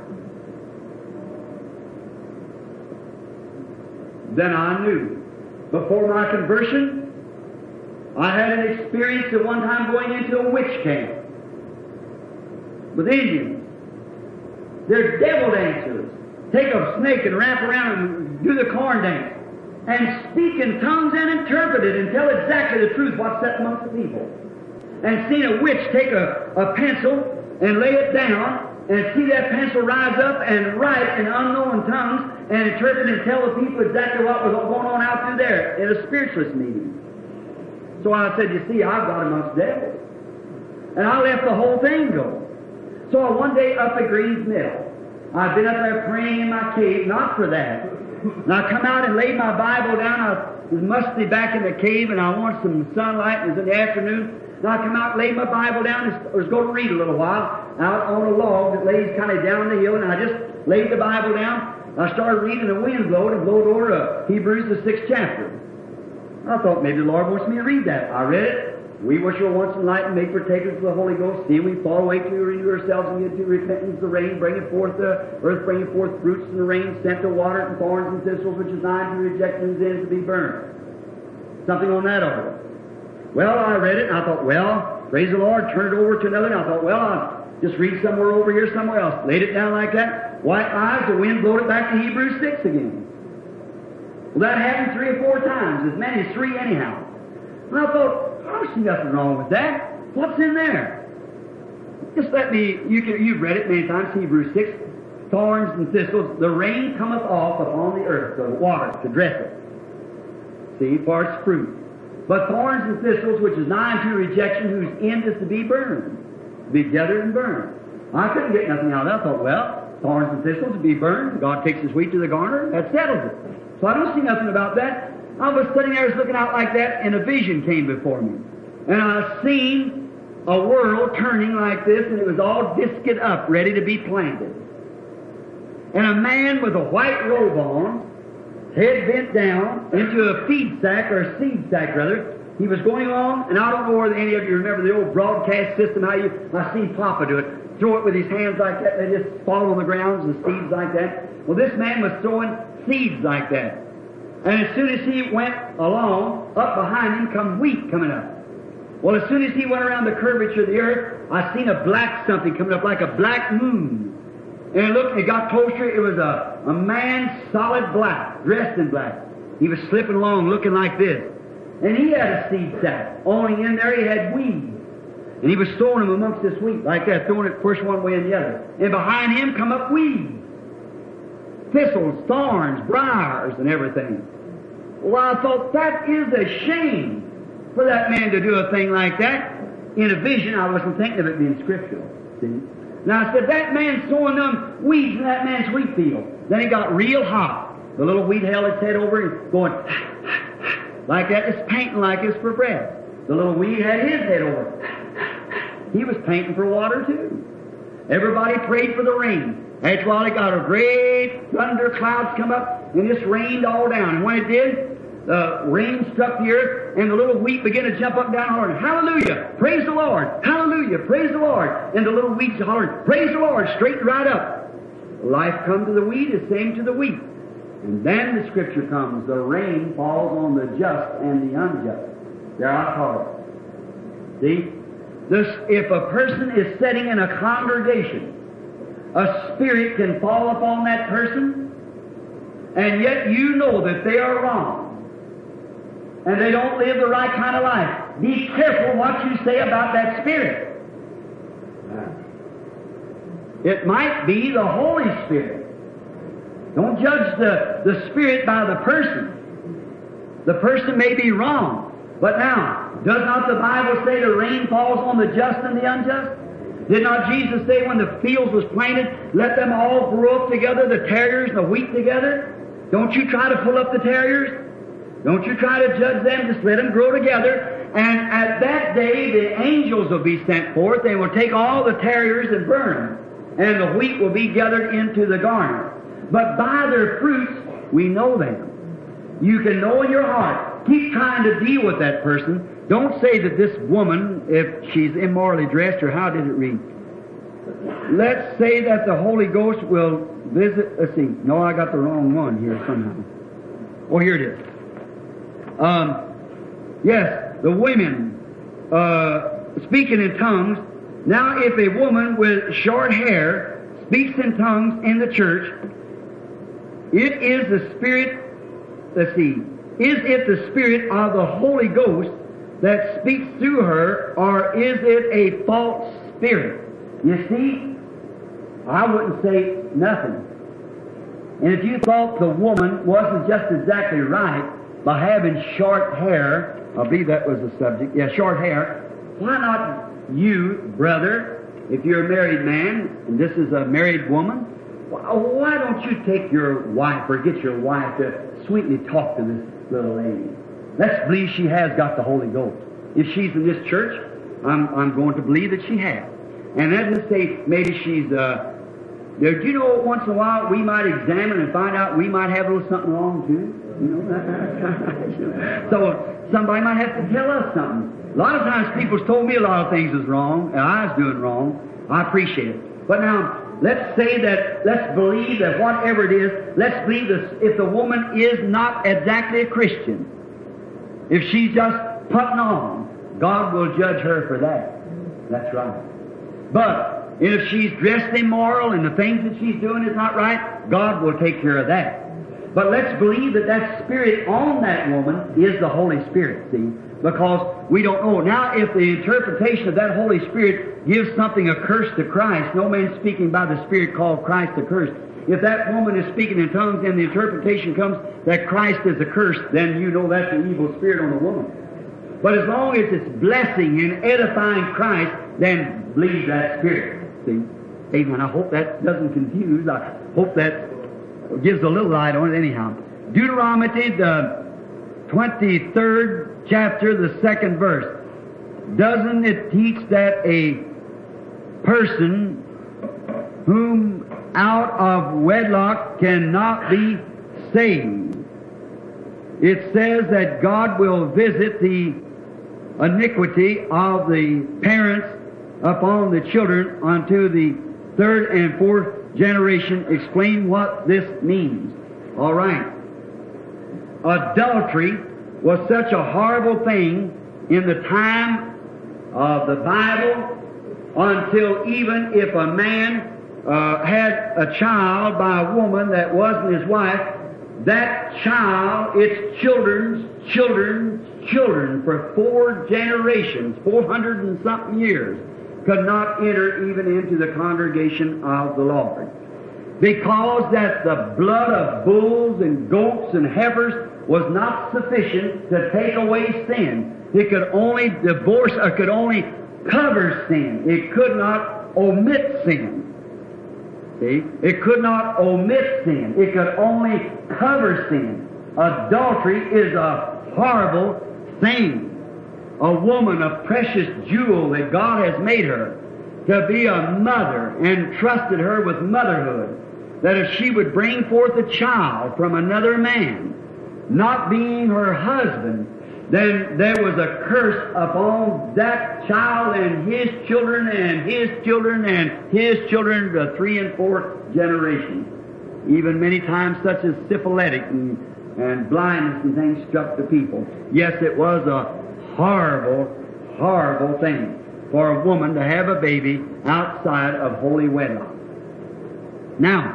Then I knew. Before my conversion, I had an experience at one time going into a witch camp with Indians. They're devil dancers. Take a snake and wrap around and do the corn dance, and speak in tongues and interpret it and tell exactly the truth what's set amongst the people. And seen a witch take a pencil and lay it down, and see that pencil rise up and write in unknown tongues and interpret and tell the people exactly what was going on out through there in a spiritualist meeting. So I said, you see, I've got amongst devils. And I let the whole thing go. So one day up at Greens Mill, I've been up there praying in my cave, not for that. And I come out and laid my Bible down. I was musty back in the cave, and I wanted some sunlight. It was in the afternoon. And I come out and laid my Bible down and was going to read a little while out on a log that lays kind of down the hill. And I just laid the Bible down. I started reading. The wind blowed and blowed over Hebrews, the 6th chapter. I thought maybe the Lord wants me to read that. I read it. We which were once enlightened, made partakers of the Holy Ghost, see we fall away to renew ourselves and get to repentance, the rain, bringing forth the earth, bringing forth fruits, and the rain sent to water and thorns and thistles, which is nigh to rejection and ends to be burned. Something on that over. Well, I read it, and I thought, well, praise the Lord, turn it over to another, and I thought, well, I'll just read somewhere over here, somewhere else. Laid it down like that. White eyes, the wind blowed it back to Hebrews 6 again. Well, that happened 3 or 4 times, as many as 3 anyhow. And I thought, I don't see nothing wrong with that. What's in there? Just let me, you've read it many times, Hebrews 6, thorns and thistles, the rain cometh off upon the earth, the water, to dress it. See, for its fruit. But thorns and thistles, which is nigh unto rejection, whose end is to be burned, to be gathered and burned. I couldn't get nothing out of that. I thought, well, thorns and thistles to be burned, God takes his wheat to the garner, that settles it. So I don't see nothing about that. I was sitting there looking out like that, and a vision came before me. And I seen a world turning like this, and it was all disced up, ready to be planted. And a man with a white robe on, head bent down, into a feed sack, or a seed sack rather. He was going along, and I don't know whether any of you remember the old broadcast system, how I seen Papa do it. Throw it with his hands like that, they just fall on the ground, and seeds like that. Well, this man was throwing seeds like that. And as soon as he went along, up behind him come wheat coming up. Well, as soon as he went around the curvature of the earth, I seen a black something coming up like a black moon. And look, it got closer. It was a man solid black, dressed in black. He was slipping along looking like this. And he had a seed sack. Only in there he had weeds. And he was throwing them amongst this wheat like that, throwing it first one way and the other. And behind him come up weeds. Thistles, thorns, briars, and everything. Well, I thought that is a shame for that man to do a thing like that. In a vision, I wasn't thinking of it being scriptural. See? Now I said, that man's throwing them weeds in that man's wheat field. Then he got real hot. The little wheat held its head over and going like that. It's painting like it's for breath. The little weed had his head over. He was painting for water too. Everybody prayed for the rain. After a while, it got a great thunder clouds come up, and this rained all down. And when it did, the rain struck the earth, and the little wheat began to jump up and down hollering, hallelujah, praise the Lord, hallelujah, praise the Lord. And the little weeds hollered, praise the Lord, straightened right up. Life come to the wheat is same to the wheat. And then the scripture comes, the rain falls on the just and the unjust. There I call it. See? If a person is sitting in a congregation, a spirit can fall upon that person, and yet you know that they are wrong, and they don't live the right kind of life. Be careful what you say about that spirit. It might be the Holy Spirit. Don't judge the spirit by the person. The person may be wrong. But now, does not the Bible say the rain falls on the just and the unjust? Did not Jesus say when the fields was planted, let them all grow up together, the tares and the wheat together? Don't you try to pull up the tares. Don't you try to judge them. Just let them grow together. And at that day, the angels will be sent forth. They will take all the tares and burn them. And the wheat will be gathered into the garner. But by their fruits, we know them. You can know in your heart. Keep trying to deal with that person. Don't say that this woman, if she's immorally dressed, or how did it read? Let's say that the Holy Ghost will visit, let's see. No, I got the wrong one here somehow. Oh, here it is. Yes, the women, speaking in tongues. Now, if a woman with short hair speaks in tongues in the church, It is the Spirit, let's see, is it the Spirit of the Holy Ghost that speaks through her, or is it a false spirit? You see, I wouldn't say nothing. And if you thought the woman wasn't just exactly right by having short hair, I believe that was the subject, yeah, short hair, why not you, brother, if you're a married man, and this is a married woman, why don't you take your wife or get your wife to sweetly talk to this little lady? Let's believe she has got the Holy Ghost. If she's in this church, I'm going to believe that she has. And let's say maybe she's, do you know, once in a while we might examine and find out we might have a little something wrong too? You know? So somebody might have to tell us something. A lot of times people's told me a lot of things is wrong, and I was doing wrong. I appreciate it. But now, let's say that, let's believe that whatever it is, let's believe that if the woman is not exactly a Christian, if she's just putting on, God will judge her for that. That's right. But if she's dressed immoral and the things that she's doing is not right, God will take care of that. But let's believe that that Spirit on that woman is the Holy Spirit, see? Because we don't know. Now, if the interpretation of that Holy Spirit gives something accursed to Christ, no man speaking by the Spirit called Christ accursed. If that woman is speaking in tongues and the interpretation comes that Christ is accursed, then you know that's an evil spirit on the woman. But as long as it's blessing and edifying Christ, then believe that Spirit. See? Amen. I hope that doesn't confuse. I hope that gives a little light on it anyhow. Deuteronomy, the 23rd chapter, the 2nd verse. Doesn't it teach that a person whom out of wedlock cannot be saved? It says that God will visit the iniquity of the parents upon the children unto the 3rd and 4th generation. Explain what this means. All right. Adultery was such a horrible thing in the time of the Bible until even if a man had a child by a woman that wasn't his wife, that child, its children's children for 4 generations, 400 and something years, could not enter even into the congregation of the Lord. Because that the blood of bulls and goats and heifers was not sufficient to take away sin. It could only divorce, or could only cover sin. It could not omit sin. See? It could not omit sin. It could only cover sin. Adultery is a horrible thing. A woman, a precious jewel that God has made her to be a mother and trusted her with motherhood, that if she would bring forth a child from another man, not being her husband, then there was a curse upon that child and his children and his children and his children to 3 and 4th generation. Even many times such as syphilitic and blindness and things struck the people. Yes, it was a horrible, horrible thing for a woman to have a baby outside of holy wedlock. Now,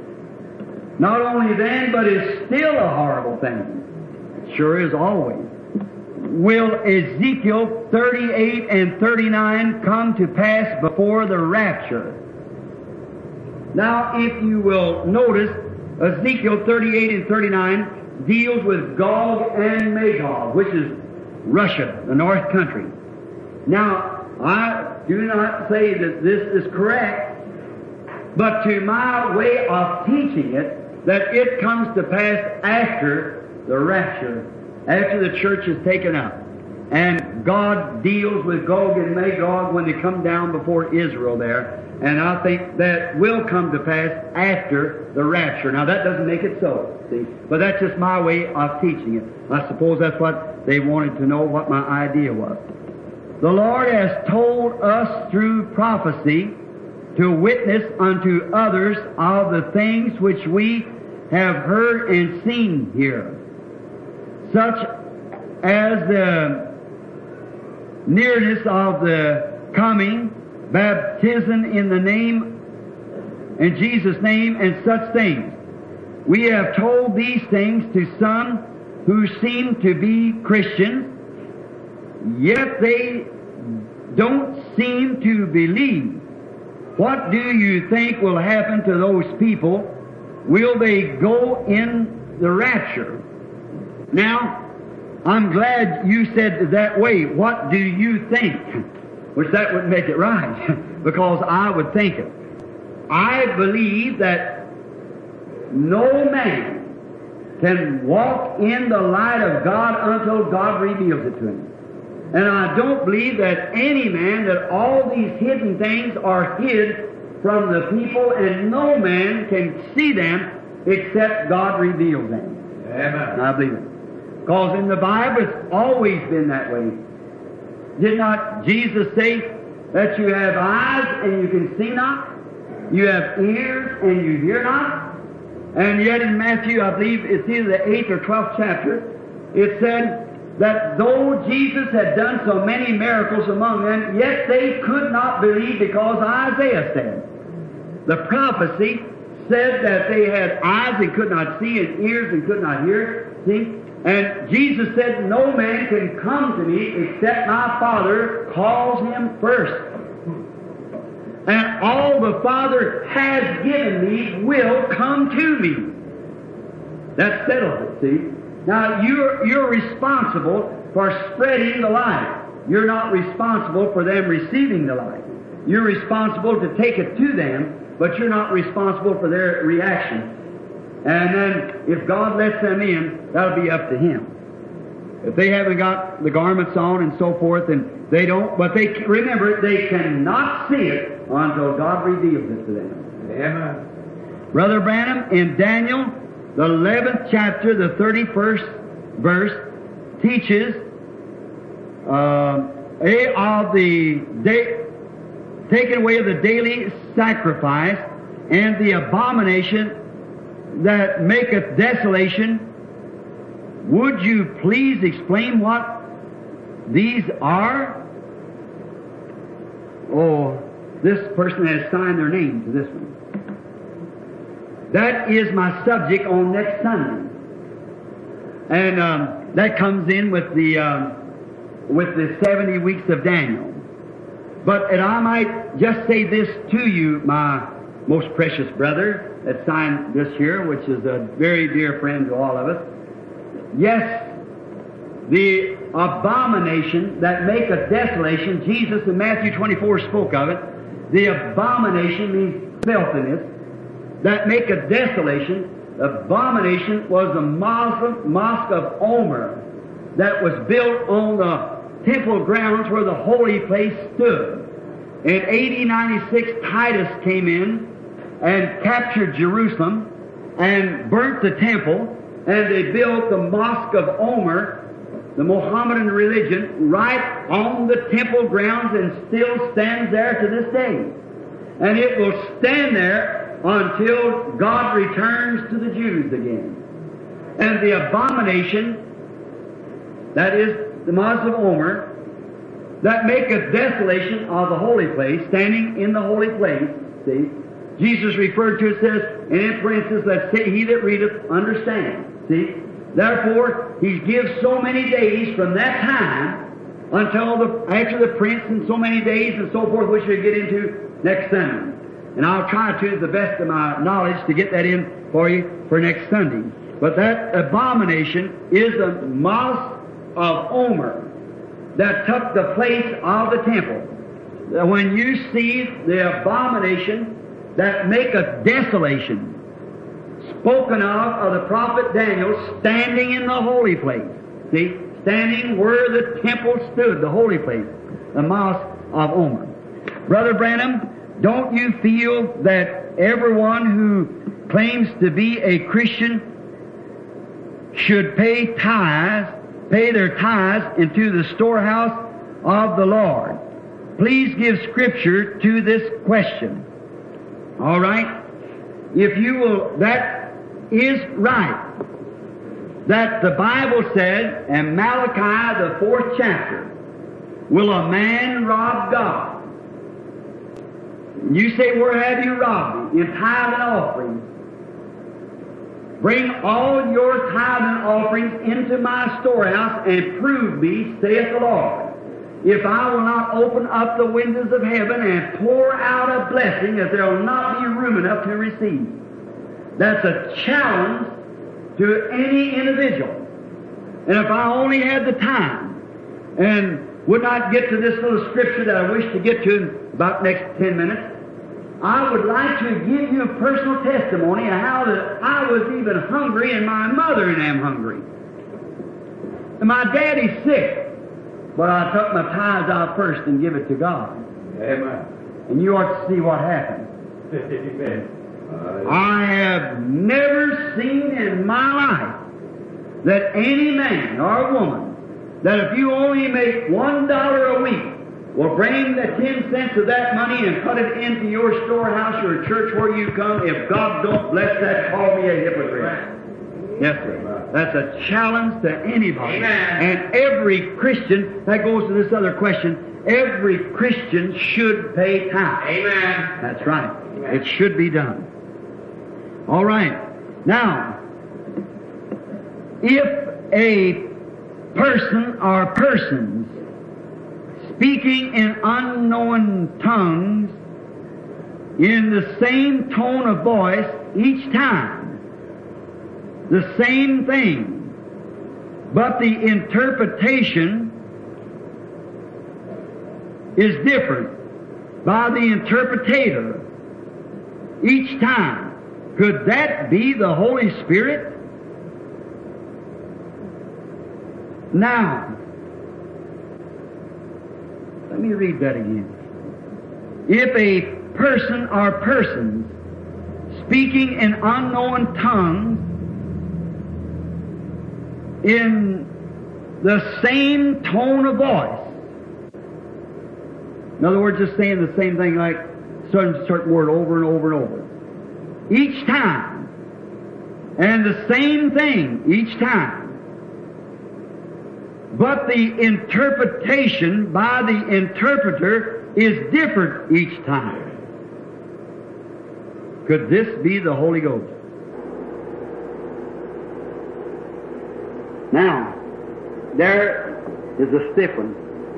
not only then, but it's still a horrible thing. It sure is always. Will Ezekiel 38 and 39 come to pass before the rapture? Now, if you will notice, Ezekiel 38 and 39 deals with Gog and Magog, which is Russia, the north country. Now, I do not say that this is correct, but to my way of teaching it, that it comes to pass after the rapture, after the church is taken up. And God deals with Gog and Magog when they come down before Israel there. And I think that will come to pass after the rapture. Now that doesn't make it so, see. But that's just my way of teaching it. I suppose that's what they wanted to know, what my idea was. The Lord has told us through prophecy to witness unto others of the things which we have heard and seen here, such as the nearness of the coming, baptism in the name, in Jesus' name, and such things. We have told these things to some who seem to be Christians, yet they don't seem to believe. What do you think will happen to those people? Will they go in the rapture? Now, I'm glad you said it that way. What do you think? Which that wouldn't make it right, because I would think it. I believe that no man can walk in the light of God until God reveals it to him. And I don't believe that any man, that all these hidden things are hid from the people, and no man can see them except God reveals them. Amen. I believe it. Because in the Bible it's always been that way. Did not Jesus say that you have eyes and you can see not? You have ears and you hear not? And yet in Matthew, I believe it's either the 8th or 12th chapter, it said that though Jesus had done so many miracles among them, yet they could not believe, because Isaiah said, the prophecy said that they had eyes and could not see, and ears and could not hear. See? And Jesus said, no man can come to me except my Father calls him first. And all the Father has given me will come to me. That settles it, see? Now, you're responsible for spreading the light. You're not responsible for them receiving the light. You're responsible to take it to them, but you're not responsible for their reaction. And then, if God lets them in, that'll be up to Him. If they haven't got the garments on and so forth, and they don't, but they, remember, they cannot see it until God reveals it to them. Amen. Brother Branham, in Daniel, the 11th chapter, the 31st verse, teaches of the taking away of the daily sacrifice and the abomination that maketh desolation. Would you please explain what these are? Oh, this person has signed their name to this one. That is my subject on next Sunday. And that comes in with the 70 weeks of Daniel. But and I might just say this to you, my most precious brother that signed this here, which is a very dear friend to all of us. Yes, the abomination that maketh desolation, Jesus in Matthew 24 spoke of it. The abomination means filthiness. That maketh desolation. The abomination was the mosque of Omer that was built on the temple grounds where the holy place stood. In AD 96, Titus came in and captured Jerusalem and burnt the temple, and they built the Mosque of Omer, the Mohammedan religion, right on the temple grounds, and still stands there to this day. And it will stand there until God returns to the Jews again. And the abomination, that is the Mosque of Omer, that maketh desolation of the holy place, standing in the holy place, see, Jesus referred to it, says, and in parentheses, let's say, he that readeth, understand. See? Therefore, he gives so many days from that time until after the prince, and so many days and so forth, which we'll get into next Sunday. And I'll try to the best of my knowledge to get that in for you for next Sunday. But that abomination is the Mosque of Omer that took the place of the temple. When you see the abomination that maketh desolation, spoken of the prophet Daniel, standing in the holy place. See? Standing where the temple stood, the holy place, the Mosque of Omer. Brother Branham, don't you feel that everyone who claims to be a Christian should pay their tithes into the storehouse of the Lord? Please give Scripture to this question. All right? If you will, that is right. That the Bible said in Malachi, the 4th chapter, will a man rob God? You say, where have you robbed me? In tithe and offering. Bring all your tithe and offerings into my storehouse, and prove me, saith the Lord, if I will not open up the windows of heaven and pour out a blessing that there will not be room enough to receive. That's a challenge to any individual. And if I only had the time and would not get to this little scripture that I wish to get to in about the next 10 minutes, I would like to give you a personal testimony of how that I was even hungry and my mother and am hungry. And my daddy's sick, but I took my tithes out first and give it to God. Amen. And you ought to see what happened. Amen. I have never seen in my life that any man or woman, that if you only make $1 a week, will bring the 10 cents of that money and put it into your storehouse or church where you come. If God don't bless that, call me a hypocrite. Yes, sir. That's a challenge to anybody. Amen. And every Christian, that goes to this other question, every Christian should pay tithe. Amen. That's right. Amen. It should be done. All right. Now, if a person or persons speaking in unknown tongues in the same tone of voice each time, the same thing, but the interpretation is different by the interpretator each time, could that be the Holy Spirit? Now, let me read that again. If a person or persons speaking in unknown tongues in the same tone of voice, in other words, just saying the same thing like certain word over and over and over, each time, and the same thing each time, but the interpretation by the interpreter is different each time. Could this be the Holy Ghost? Now, there is a stiff one.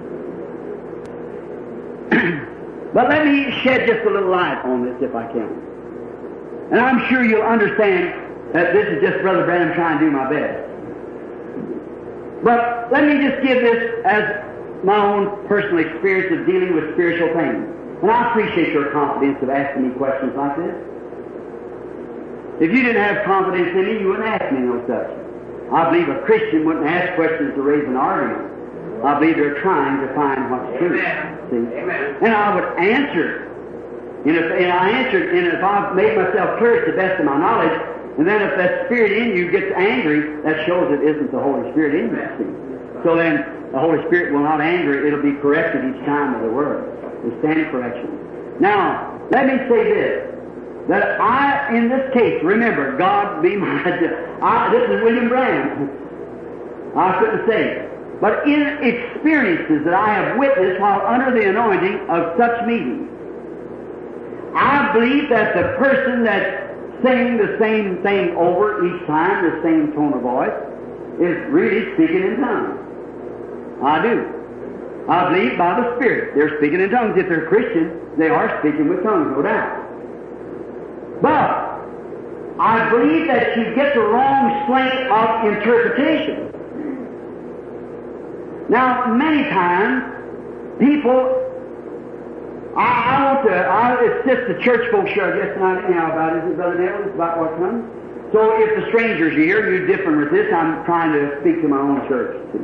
But let me shed just a little light on this if I can. And I'm sure you'll understand that this is just Brother Branham trying to do my best. But let me just give this as my own personal experience of dealing with spiritual things. And I appreciate your confidence of asking me questions like this. If you didn't have confidence in me, you wouldn't ask me no such. I believe a Christian wouldn't ask questions to raise an argument. I believe they're trying to find what's true. See? Amen. And I would answer. And if I've made myself clear to the best of my knowledge, and then if that spirit in you gets angry, that shows it isn't the Holy Spirit in you. See? So then the Holy Spirit will not anger, it'll be corrected each time with the Word. It'll stand correction. Now, let me say this. That I, in this case, remember, God be my judge. This is William Branham. I couldn't say. But in experiences that I have witnessed while under the anointing of such meetings, I believe that the person that's saying the same thing over each time, the same tone of voice, is really speaking in tongues. I do. I believe by the Spirit they're speaking in tongues. If they're Christian, they are speaking with tongues, no doubt. But I believe that you get the wrong slant of interpretation. Now, many times, people, it's just the church folks share just not anyhow about it, Brother Neville, it's about what comes. So if the strangers are here, you're different with this, I'm trying to speak to my own church too.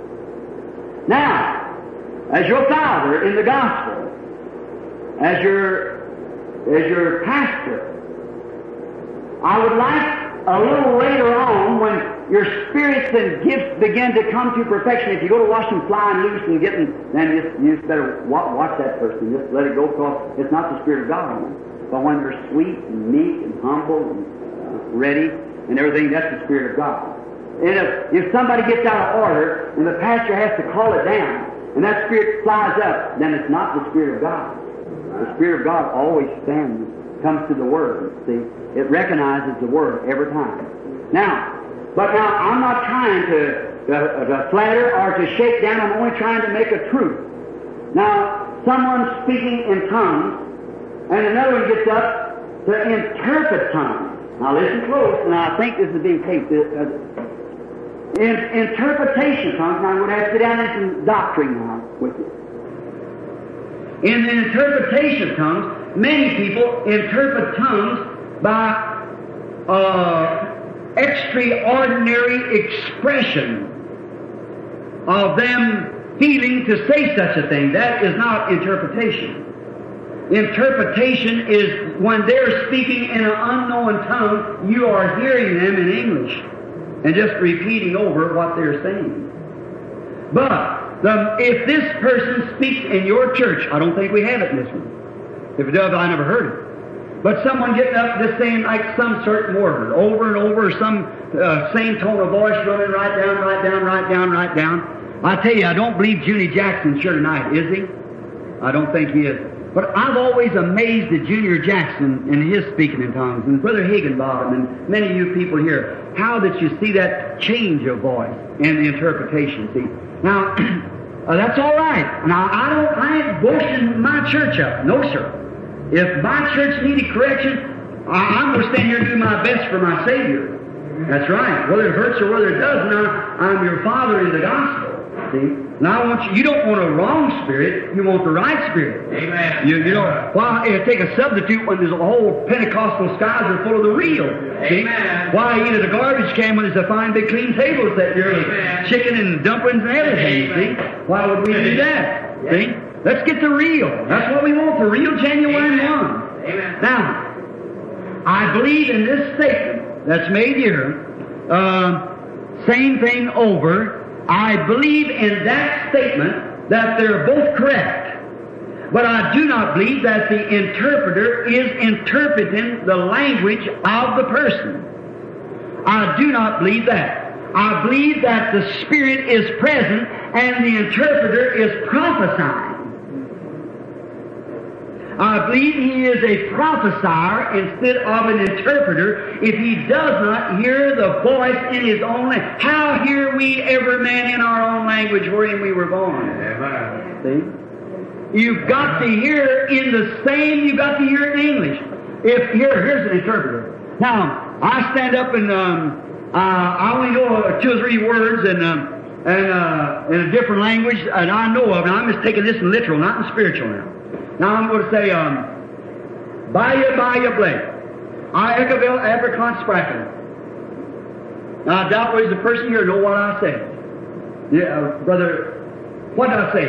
Now, as your father in the gospel, as your pastor, I would like a little later on, when your spirits and gifts begin to come to perfection, if you go to watch them flying loose and getting, then you just better watch that person. Just let it go, because it's not the Spirit of God on them. But when they're sweet and meek and humble and ready and everything, that's the Spirit of God. And if somebody gets out of order and the pastor has to call it down, and that spirit flies up, then it's not the Spirit of God. The Spirit of God always comes to the Word, see. It recognizes the Word every time. Now, I'm not trying to flatter or to shake down. I'm only trying to make a truth. Now, someone's speaking in tongues, and another one gets up to interpret tongues. Now, listen close, and I think this is being taped. Interpretation tongues. Now, I'm going to have to sit down in some doctrine now with you. In the interpretation of tongues, many people interpret tongues by extraordinary expression of them feeling to say such a thing. That is not interpretation. Interpretation is when they're speaking in an unknown tongue, you are hearing them in English and just repeating over what they're saying. But if this person speaks in your church, I don't think we have it in this one. If it does, I never heard it. But someone getting up just saying like some certain word over and over, some same tone of voice running right down, right down, right down, right down. I tell you, I don't believe Junior Jackson's here tonight, is he? I don't think he is. But I've always amazed at Junior Jackson in his speaking in tongues, and Brother Higginbottom, and many of you people here. How did you see that change of voice and the interpretation? See, now that's all right. Now I ain't boasting my church up. No, sir. If my church needed correction, I'm going to stand here and do my best for my Savior. That's right. Whether it hurts or whether it doesn't, I'm your father in the gospel. See? Now you don't want a wrong spirit, you want the right spirit. Amen. You don't. Why take a substitute when there's a whole Pentecostal skies are full of the real? See? Amen. Why eat at a garbage can when there's a fine big clean table set there with chicken and dumplings and everything? Amen. See? Why would we do that? See? Let's get the real. That's what we want, the real, genuine one. Amen. Now, I believe in this statement that's made here, same thing over. I believe in that statement that they're both correct. But I do not believe that the interpreter is interpreting the language of the person. I do not believe that. I believe that the Spirit is present and the interpreter is prophesying. I believe he is a prophesier instead of an interpreter if he does not hear the voice in his own language. How hear we every man in our own language wherein we were born? See? You've got to hear in the same, you've got to hear in English. Here's an interpreter. Now, I stand up and I only know 2 or 3 words and in a different language, and I know of it. I'm just taking this in literal, not in spiritual now. Now I'm going to say, Baya Blake. I Ekabil Afrikaans spraken. Now I doubt whether the person here know what I say. Yeah, brother, what did I say?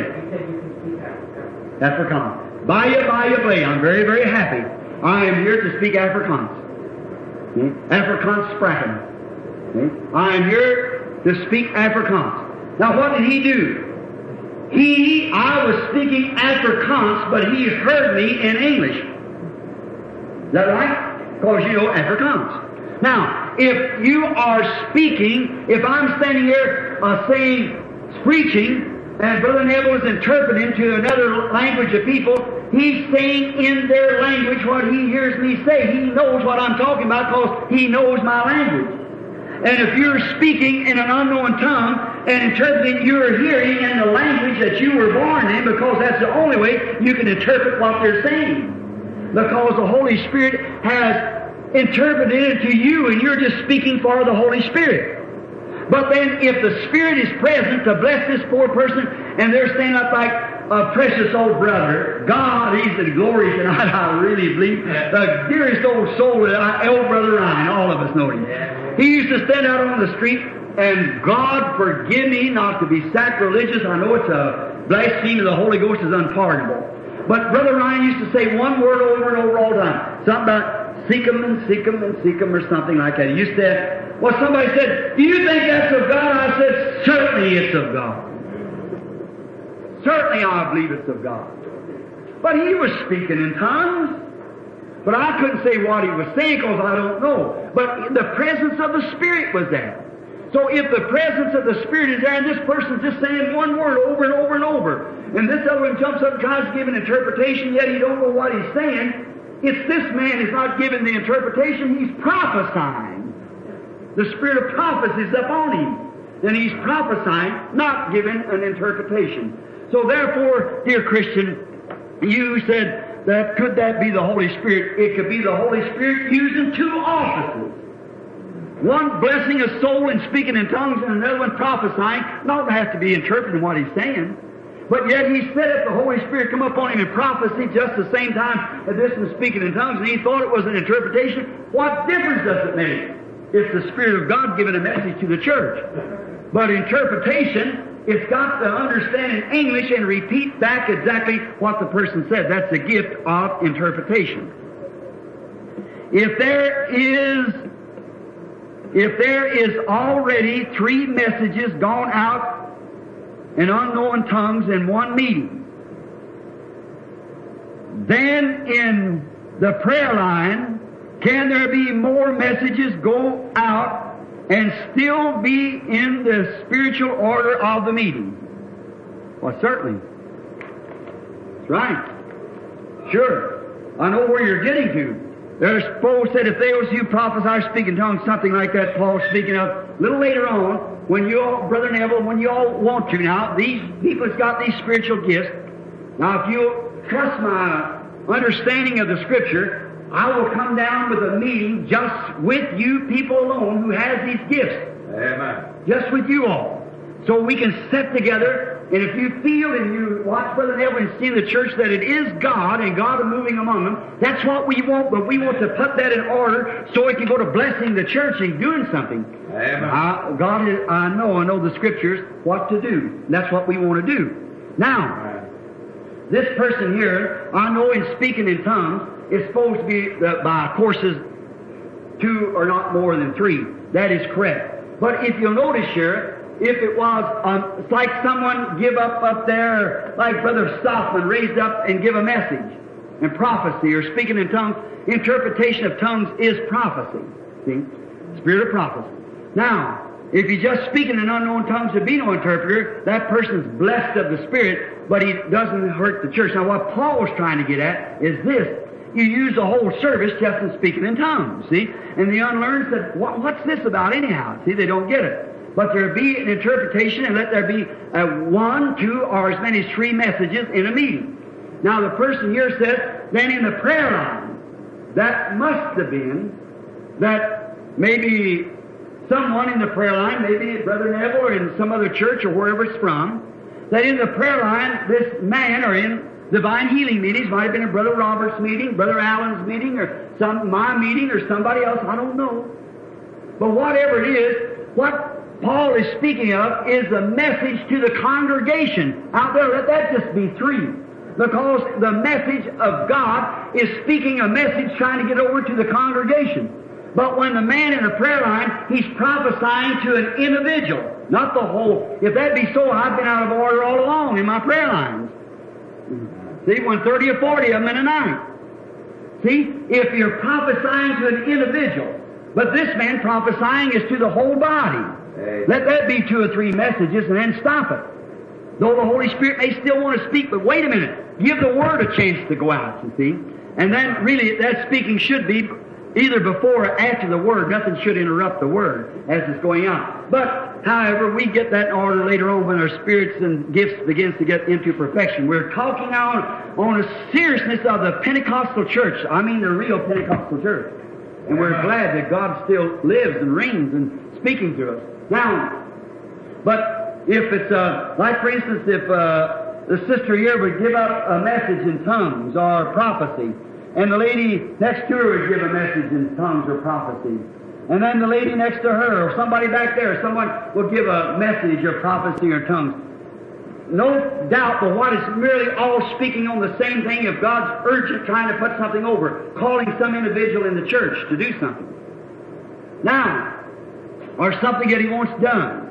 Afrikaans. Baya Blake. I'm very, very happy. I am here to speak Afrikaans. Afrikaans spraken. I am here to speak Afrikaans. Now what did he do? I was speaking Afrikaans, but he heard me in English. Is that right? Because you know Afrikaans. Now, if you are speaking, if I'm standing here preaching, and Brother Neville is interpreting to another language of people, he's saying in their language what he hears me say. He knows what I'm talking about because he knows my language. And if you're speaking in an unknown tongue and interpreting, you're hearing in the language that you were born in, because that's the only way you can interpret what they're saying. Because the Holy Spirit has interpreted it to you, and you're just speaking for the Holy Spirit. But then if the Spirit is present to bless this poor person, and they're standing up like a precious old brother, God, he's in glory tonight, I really believe. The dearest old soul, old brother Ryan, all of us know him. He used to stand out on the street, and God forgive me not to be sacrilegious. I know it's a blasphemy of the Holy Ghost is unpardonable. But Brother Ryan used to say one word over and over all the time. Something about seek 'em and seek 'em and seek 'em or something like that. He used to, well, somebody said, do you think that's of God? I said, certainly it's of God. Certainly I believe it's of God. But he was speaking in tongues. But I couldn't say what he was saying because I don't know. But the presence of the Spirit was there. So if the presence of the Spirit is there and this person's just saying one word over and over and over, and this other one jumps up and tries to give an interpretation, yet he don't know what he's saying, it's this man is not giving the interpretation, he's prophesying. The spirit of prophecy is upon him. And he's prophesying, not giving an interpretation. So therefore, dear Christian, you said that could that be the Holy Spirit? It could be the Holy Spirit using two offices. One blessing a soul and speaking in tongues, and another one prophesying. Don't have to be interpreting what he's saying. But yet he said if the Holy Spirit come upon him in prophecy just the same time as this was speaking in tongues, and he thought it was an interpretation, what difference does it make? It's the Spirit of God giving a message to the church. But interpretation, it's got to understand in English and repeat back exactly what the person said. That's the gift of interpretation. If there is already 3 messages gone out in unknown tongues in one meeting, then in the prayer line, can there be more messages go out and still be in the spiritual order of the meeting? Well, certainly. That's right. Sure. I know where you're getting to. There's Paul said, if those who prophesy speak in tongues, something like that, Paul's speaking of a little later on, when you all, Brother Neville, when you all want to now, these people has got these spiritual gifts. Now, if you trust my understanding of the Scripture, I will come down with a meeting just with you people alone who has these gifts. Amen. Just with you all. So we can sit together, and if you feel and you watch Brother Neville and see the church that it is God and God is moving among them, that's what we want, but we want to put that in order so it can go to blessing the church and doing something. Amen. I know the Scriptures what to do. That's what we want to do. Now, this person here, I know in speaking in tongues, is supposed to be by courses 2 or not more than 3. That is correct. But if you'll notice here, if it was it's like someone give up there, like Brother Stockman raised up and give a message and prophecy or speaking in tongues, interpretation of tongues is prophecy. See? Spirit of prophecy. Now, if you're just speaking in unknown tongues, there be no interpreter, that person's blessed of the Spirit, but he doesn't hurt the church. Now, what Paul was trying to get at is this. You use the whole service just in speaking in tongues, see? And the unlearned said, what's this about anyhow? See, they don't get it. But there be an interpretation, and let there be 1, 2, or as many as 3 messages in a meeting. Now, the person here says, then in the prayer line, that must have been that maybe someone in the prayer line, maybe Brother Neville or in some other church or wherever it's from, that in the prayer line, this man, or in divine healing meetings, might have been in Brother Robert's meeting, Brother Allen's meeting, or my meeting, or somebody else, I don't know. But whatever it is, what Paul is speaking of is a message to the congregation out there. Let that just be 3. Because the message of God is speaking a message trying to get over to the congregation. But when the man in the prayer line, he's prophesying to an individual, not the whole. If that be so, I've been out of order all along in my prayer lines. See, when 30 or 40 of them in a night. See, if you're prophesying to an individual, but this man prophesying is to the whole body. Let that be 2 or 3 messages and then stop it. Though the Holy Spirit may still want to speak, but wait a minute. Give the Word a chance to go out, you see. And then really that speaking should be either before or after the Word. Nothing should interrupt the Word as it's going out. But, however, we get that in order later on when our spirits and gifts begins to get into perfection. We're talking now on the seriousness of the Pentecostal church. I mean the real Pentecostal church. And we're glad that God still lives and reigns and speaking to us. Now, but if it's, like for instance, if the sister here would give out a message in tongues or prophecy, and the lady next to her would give a message in tongues or prophecy, and then the lady next to her, or somebody back there, someone will give a message or prophecy or tongues. No doubt but what is merely all speaking on the same thing if God's urgent trying to put something over, calling some individual in the church to do something. Now, or something that he wants done.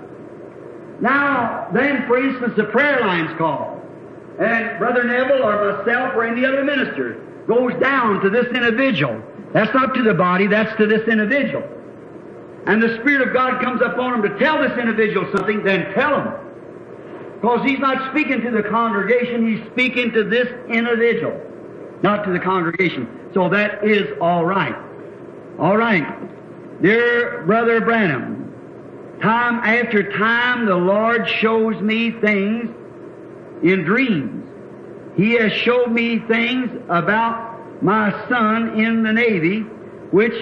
Now, then, for instance, the prayer line's called. And Brother Neville or myself or any other minister goes down to this individual. That's not to the body, that's to this individual. And the Spirit of God comes upon him to tell this individual something, then tell him. Because he's not speaking to the congregation, he's speaking to this individual, not to the congregation. So that is all right. All right. Dear Brother Branham, time after time the Lord shows me things in dreams. He has showed me things about my son in the Navy, which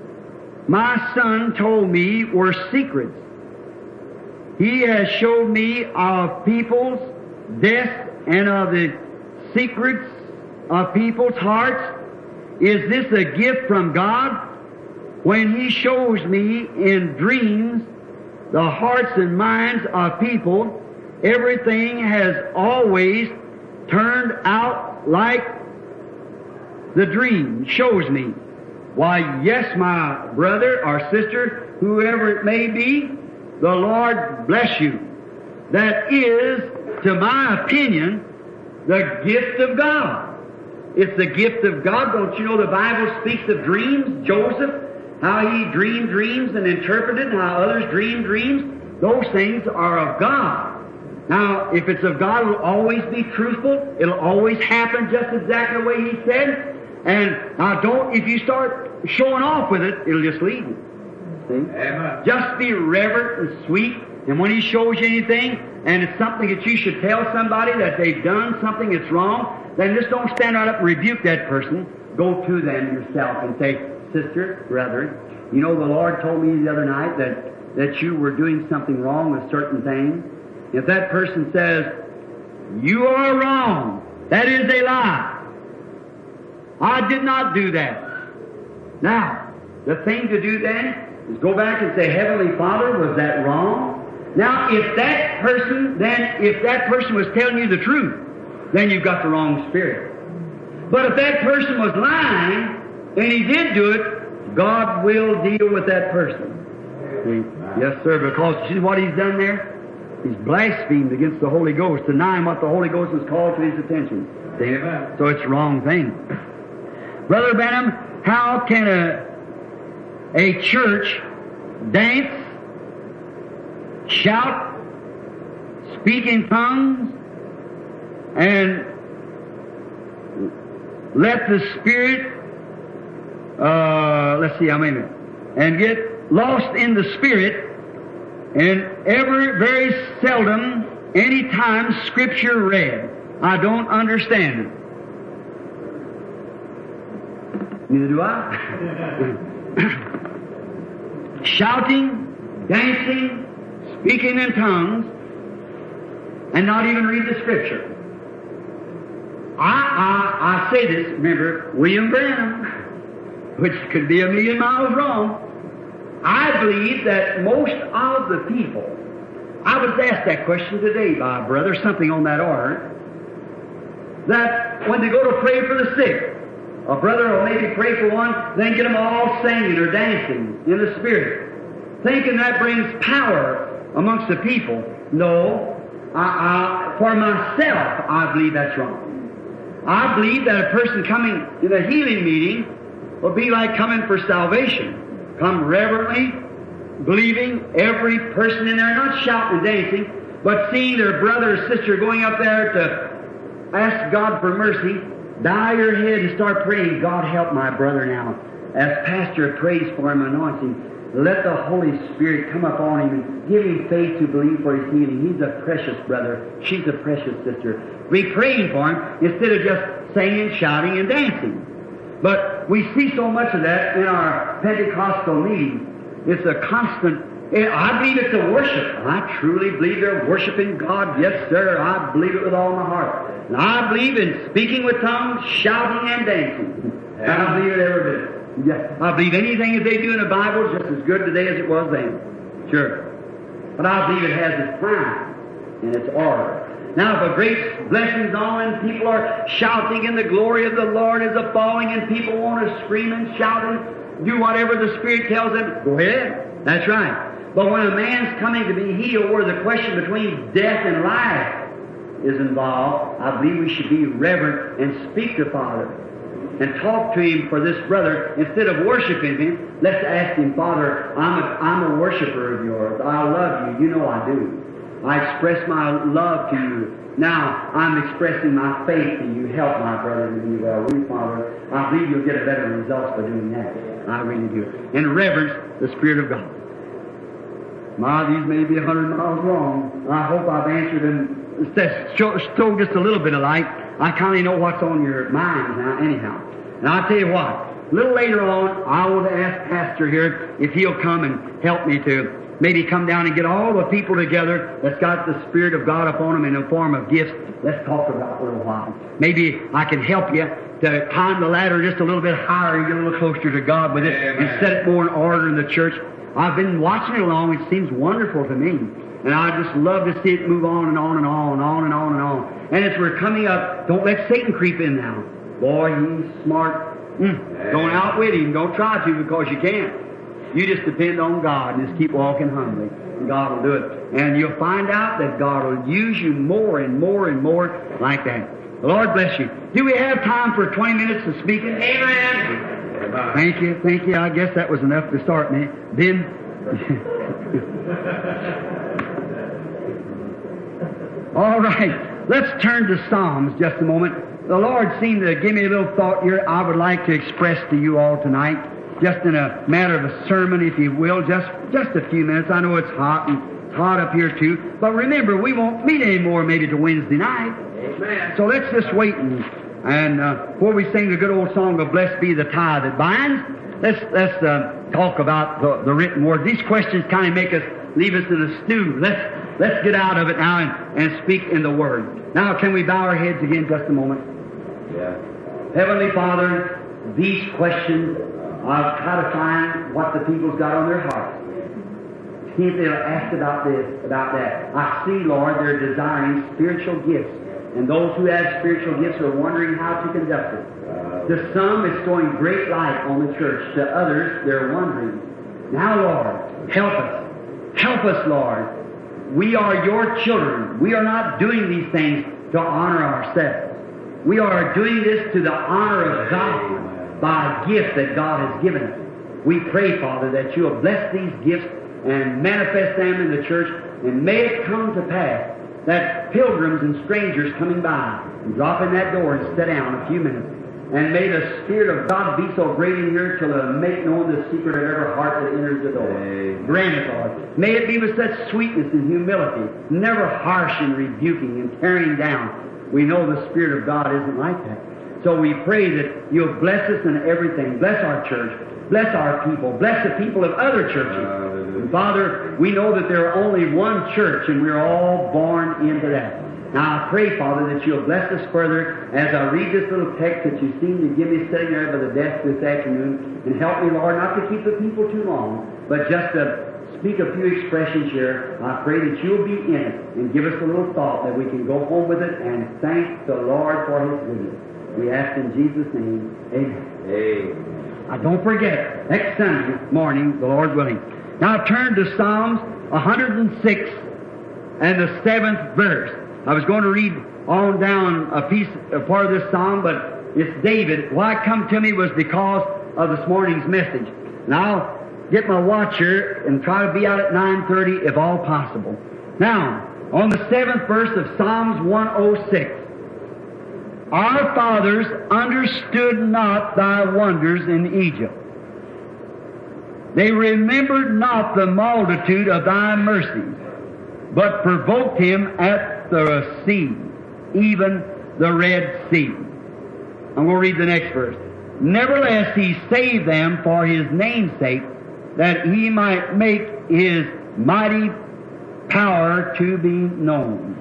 my son told me were secrets. He has showed me of people's death and of the secrets of people's hearts. Is this a gift from God? When He shows me in dreams the hearts and minds of people, everything has always turned out like the dream shows me. Why, yes, my brother or sister, whoever it may be, the Lord bless you. That is, to my opinion, the gift of God. It's the gift of God. Don't you know the Bible speaks of dreams? Joseph, how he dreamed dreams and interpreted, and how others dreamed dreams. Those things are of God. Now, if it's of God, it'll always be truthful. It'll always happen just exactly the way He said. And now if you start showing off with it, it'll just leave you. See? Amen. Just be reverent and sweet. And when He shows you anything, and it's something that you should tell somebody that they've done something that's wrong, then just don't stand right up and rebuke that person. Go to them yourself and say, sister, brother, you know the Lord told me the other night that you were doing something wrong with certain things. If that person says, you are wrong, that is a lie. I did not do that. Now, the thing to do then is go back and say, Heavenly Father, was that wrong? Now, if that person was telling you the truth, then you've got the wrong spirit. But if that person was lying, and he did do it, God will deal with that person. See? Yes, sir, because see what he's done there? He's blasphemed against the Holy Ghost, denying what the Holy Ghost has called to his attention. See? So it's the wrong thing. Brother Branham, how can a church dance, shout, speak in tongues, and let the Spirit, and get lost in the Spirit, and very seldom, any time Scripture read? I don't understand it. Neither do I. Shouting, dancing, speaking in tongues, and not even read the Scripture. I say this, remember, William Branham, which could be 1,000,000 miles wrong. I believe that most of the people, I was asked that question today by a brother, something on that order, that when they go to pray for the sick, a brother will maybe pray for one, then get them all singing or dancing in the Spirit, thinking that brings power amongst the people. No, for myself, I believe that's wrong. I believe that a person coming to the healing meeting will be like coming for salvation. Come reverently, believing, every person in there, not shouting and dancing, but seeing their brother or sister going up there to ask God for mercy, bow your head and start praying, God help my brother now. As pastor prays for him, anointing, let the Holy Spirit come upon him and give him faith to believe for his healing. He's a precious brother. She's a precious sister. Be praying for him instead of just singing, shouting, and dancing. But we see so much of that in our Pentecostal meetings. It's a constant, I believe it's a worship. I truly believe they're worshiping God. Yes, sir, I believe it with all my heart. And I believe in speaking with tongues, shouting, and dancing. And I believe it every bit. Yeah, I believe anything that they do in the Bible is just as good today as it was then. Sure. But I believe it has its time and its order. Now, if a great blessing's on and people are shouting and the glory of the Lord is a-falling and people want to scream and shout and do whatever the Spirit tells them, go ahead. That's right. But when a man's coming to be healed where the question between death and life is involved, I believe we should be reverent and speak to Father and talk to Him for this brother. Instead of worshiping Him, let's ask Him, Father, I'm a worshiper of yours. I love you. You know I do. I express my love to you. Now I'm expressing my faith to you. Help my brother to be well. Will you, Father? I believe you'll get a better result by doing that. I really do. And reverence the Spirit of God. These may be 100 miles long. I hope I've answered them. Show just a little bit of light. I kind of know what's on your minds now, anyhow. And I'll tell you what. A little later on, I want to ask Pastor here if he'll come and help me to maybe come down and get all the people together that's got the Spirit of God upon them in the form of gifts. Let's talk about it a little while. Maybe I can help you to climb the ladder just a little bit higher and get a little closer to God with it. Amen. And set it more in order in the church. I've been watching it along. It seems wonderful to me. And I just love to see it move on and on and on and on and on and on. And as we're coming up, don't let Satan creep in now. Boy, he's smart. Don't outwit him. Don't try to because you can't. You just depend on God and just keep walking humbly. And God will do it. And you'll find out that God will use you more and more and more like that. The Lord bless you. Do we have time for 20 minutes of speaking? Amen. Thank you. Thank you. I guess that was enough to start me. Then... All right. Let's turn to Psalms just a moment. The Lord seemed to give me a little thought here I would like to express to you all tonight, just in a matter of a sermon, if you will, just a few minutes. I know it's hot and it's hot up here too, but remember, we won't meet anymore maybe till Wednesday night. Amen. So let's just wait and before we sing the good old song of "Blessed Be the Tie That Binds," let's talk about the written word. These questions kind of make us leave us in a stew. Let's get out of it now and speak in the Word. Now, can we bow our heads again just a moment? Yeah. Heavenly Father, these questions, I'll try to find what the people's got on their hearts. See if they'll ask about this, about that. I see, Lord, they're desiring spiritual gifts. And those who have spiritual gifts are wondering how to conduct it. To some, it's throwing great light on the church. To others, they're wondering. Now, Lord, help us. Help us, Lord. We are your children. We are not doing these things to honor ourselves. We are doing this to the honor of God by gifts that God has given us. We pray, Father, that you will bless these gifts and manifest them in the church, and may it come to pass that pilgrims and strangers coming by and drop in that door and sit down a few minutes, and may the Spirit of God be so great in here till it make known the secret of every heart that enters the door. Amen. Grant it, Lord. May it be with such sweetness and humility, never harsh and rebuking and tearing down. We know the Spirit of God isn't like that. So we pray that you'll bless us in everything. Bless our church. Bless our people. Bless the people of other churches. And Father, we know that there are only one church, and we're all born into that. Now I pray, Father, that you'll bless us further as I read this little text that you seem to give me sitting there by the desk this afternoon, and help me, Lord, not to keep the people too long, but just to speak a few expressions here. I pray that you'll be in it and give us a little thought that we can go home with it and thank the Lord for His goodness. We ask in Jesus' name, amen. Amen. Now don't forget, next Sunday morning, the Lord willing. Now turn to Psalms 106 and the 7th verse. I was going to read on down a part of this psalm, but it's David. Why it come to me was because of this morning's message. Now, get my watch here and try to be out at 9:30 if all possible. Now, on the 7th verse of Psalms 106, our fathers understood not thy wonders in Egypt. They remembered not the multitude of thy mercies, but provoked him at the sea, even the Red Sea. I'm going to read the next verse. Nevertheless, he saved them for his name's sake, that he might make his mighty power to be known.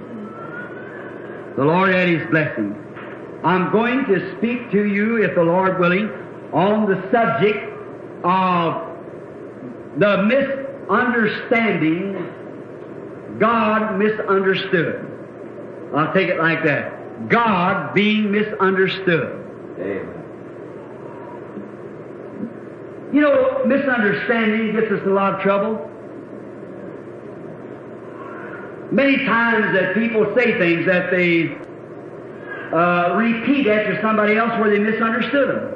The Lord add his blessing. I'm going to speak to you, if the Lord willing, on the subject of the misunderstanding God misunderstood. I'll take it like that. God being misunderstood. Amen. You know, misunderstanding gets us in a lot of trouble. Many times that people say things that they repeat after somebody else where they misunderstood them.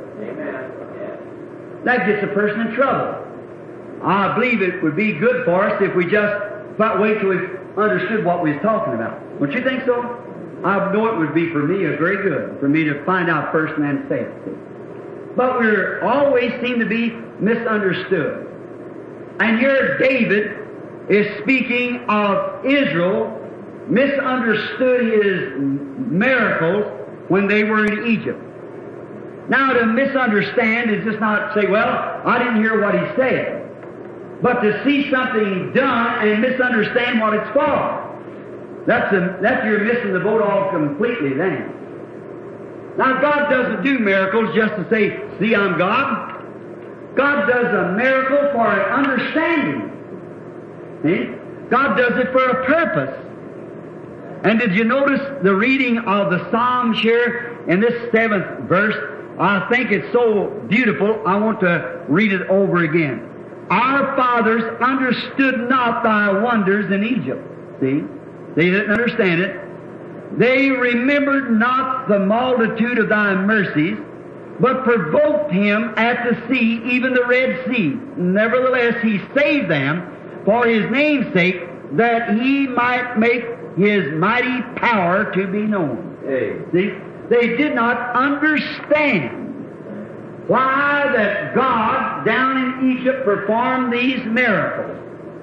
Amen. That gets a person in trouble. I believe it would be good for us if we just But wait till we understood what we was talking about. Don't you think so? I know it would be for me very good, for me to find out first and then say it. But we always seem to be misunderstood. And here David is speaking of Israel, misunderstood his miracles when they were in Egypt. Now, to misunderstand is just not say, well, I didn't hear what he said. But to see something done and misunderstand what it's for. That's you're missing the boat all completely then. Now, God doesn't do miracles just to say, see, I'm God. God does a miracle for an understanding. See? God does it for a purpose. And did you notice the reading of the Psalms here in this 7th verse? I think it's so beautiful, I want to read it over again. Our fathers understood not thy wonders in Egypt. See? They didn't understand it. They remembered not the multitude of thy mercies, but provoked him at the sea, even the Red Sea. Nevertheless, he saved them for his name's sake, that he might make his mighty power to be known. Hey. See? They did not understand why that God down in Egypt performed these miracles.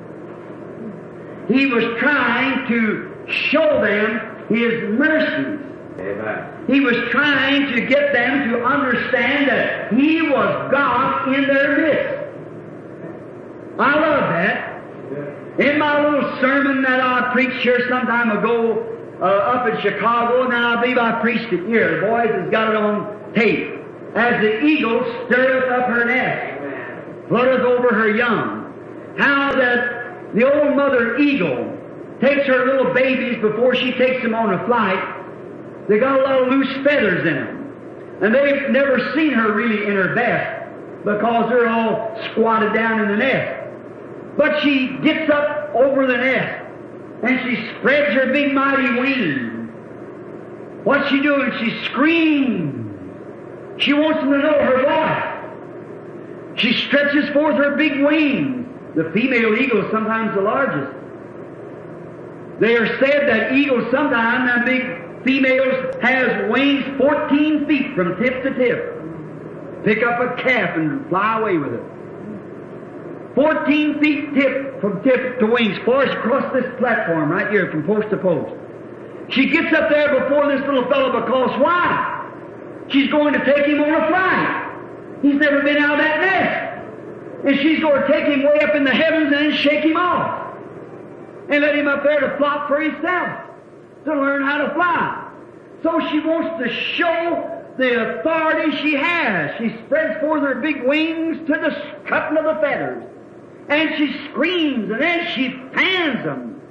He was trying to show them His mercies. Amen. He was trying to get them to understand that He was God in their midst. I love that. In my little sermon that I preached here some time ago up in Chicago, and then I believe I preached it here. The boys has got it on tape. As the eagle stirreth up her nest, flutteth over her young. How that the old mother eagle takes her little babies before she takes them on a flight. They got a lot of loose feathers in them. And they've never seen her really in her best because they're all squatted down in the nest. But she gets up over the nest and she spreads her big mighty wings. What's she doing? She screams. She wants them to know her voice. She stretches forth her big wings. The female eagle is sometimes the largest. They are said that eagles sometimes, and big females, has wings 14 feet from tip to tip. Pick up a calf and fly away with it. 14 feet tip from tip to wings, flies across this platform right here from post to post. She gets up there before this little fellow because why? She's going to take him on a flight. He's never been out of that nest. And she's going to take him way up in the heavens and then shake him off. And let him up there to flop for himself, to learn how to fly. So she wants to show the authority she has. She spreads forth her big wings to the strutting of the feathers. And she screams, and then she fans them.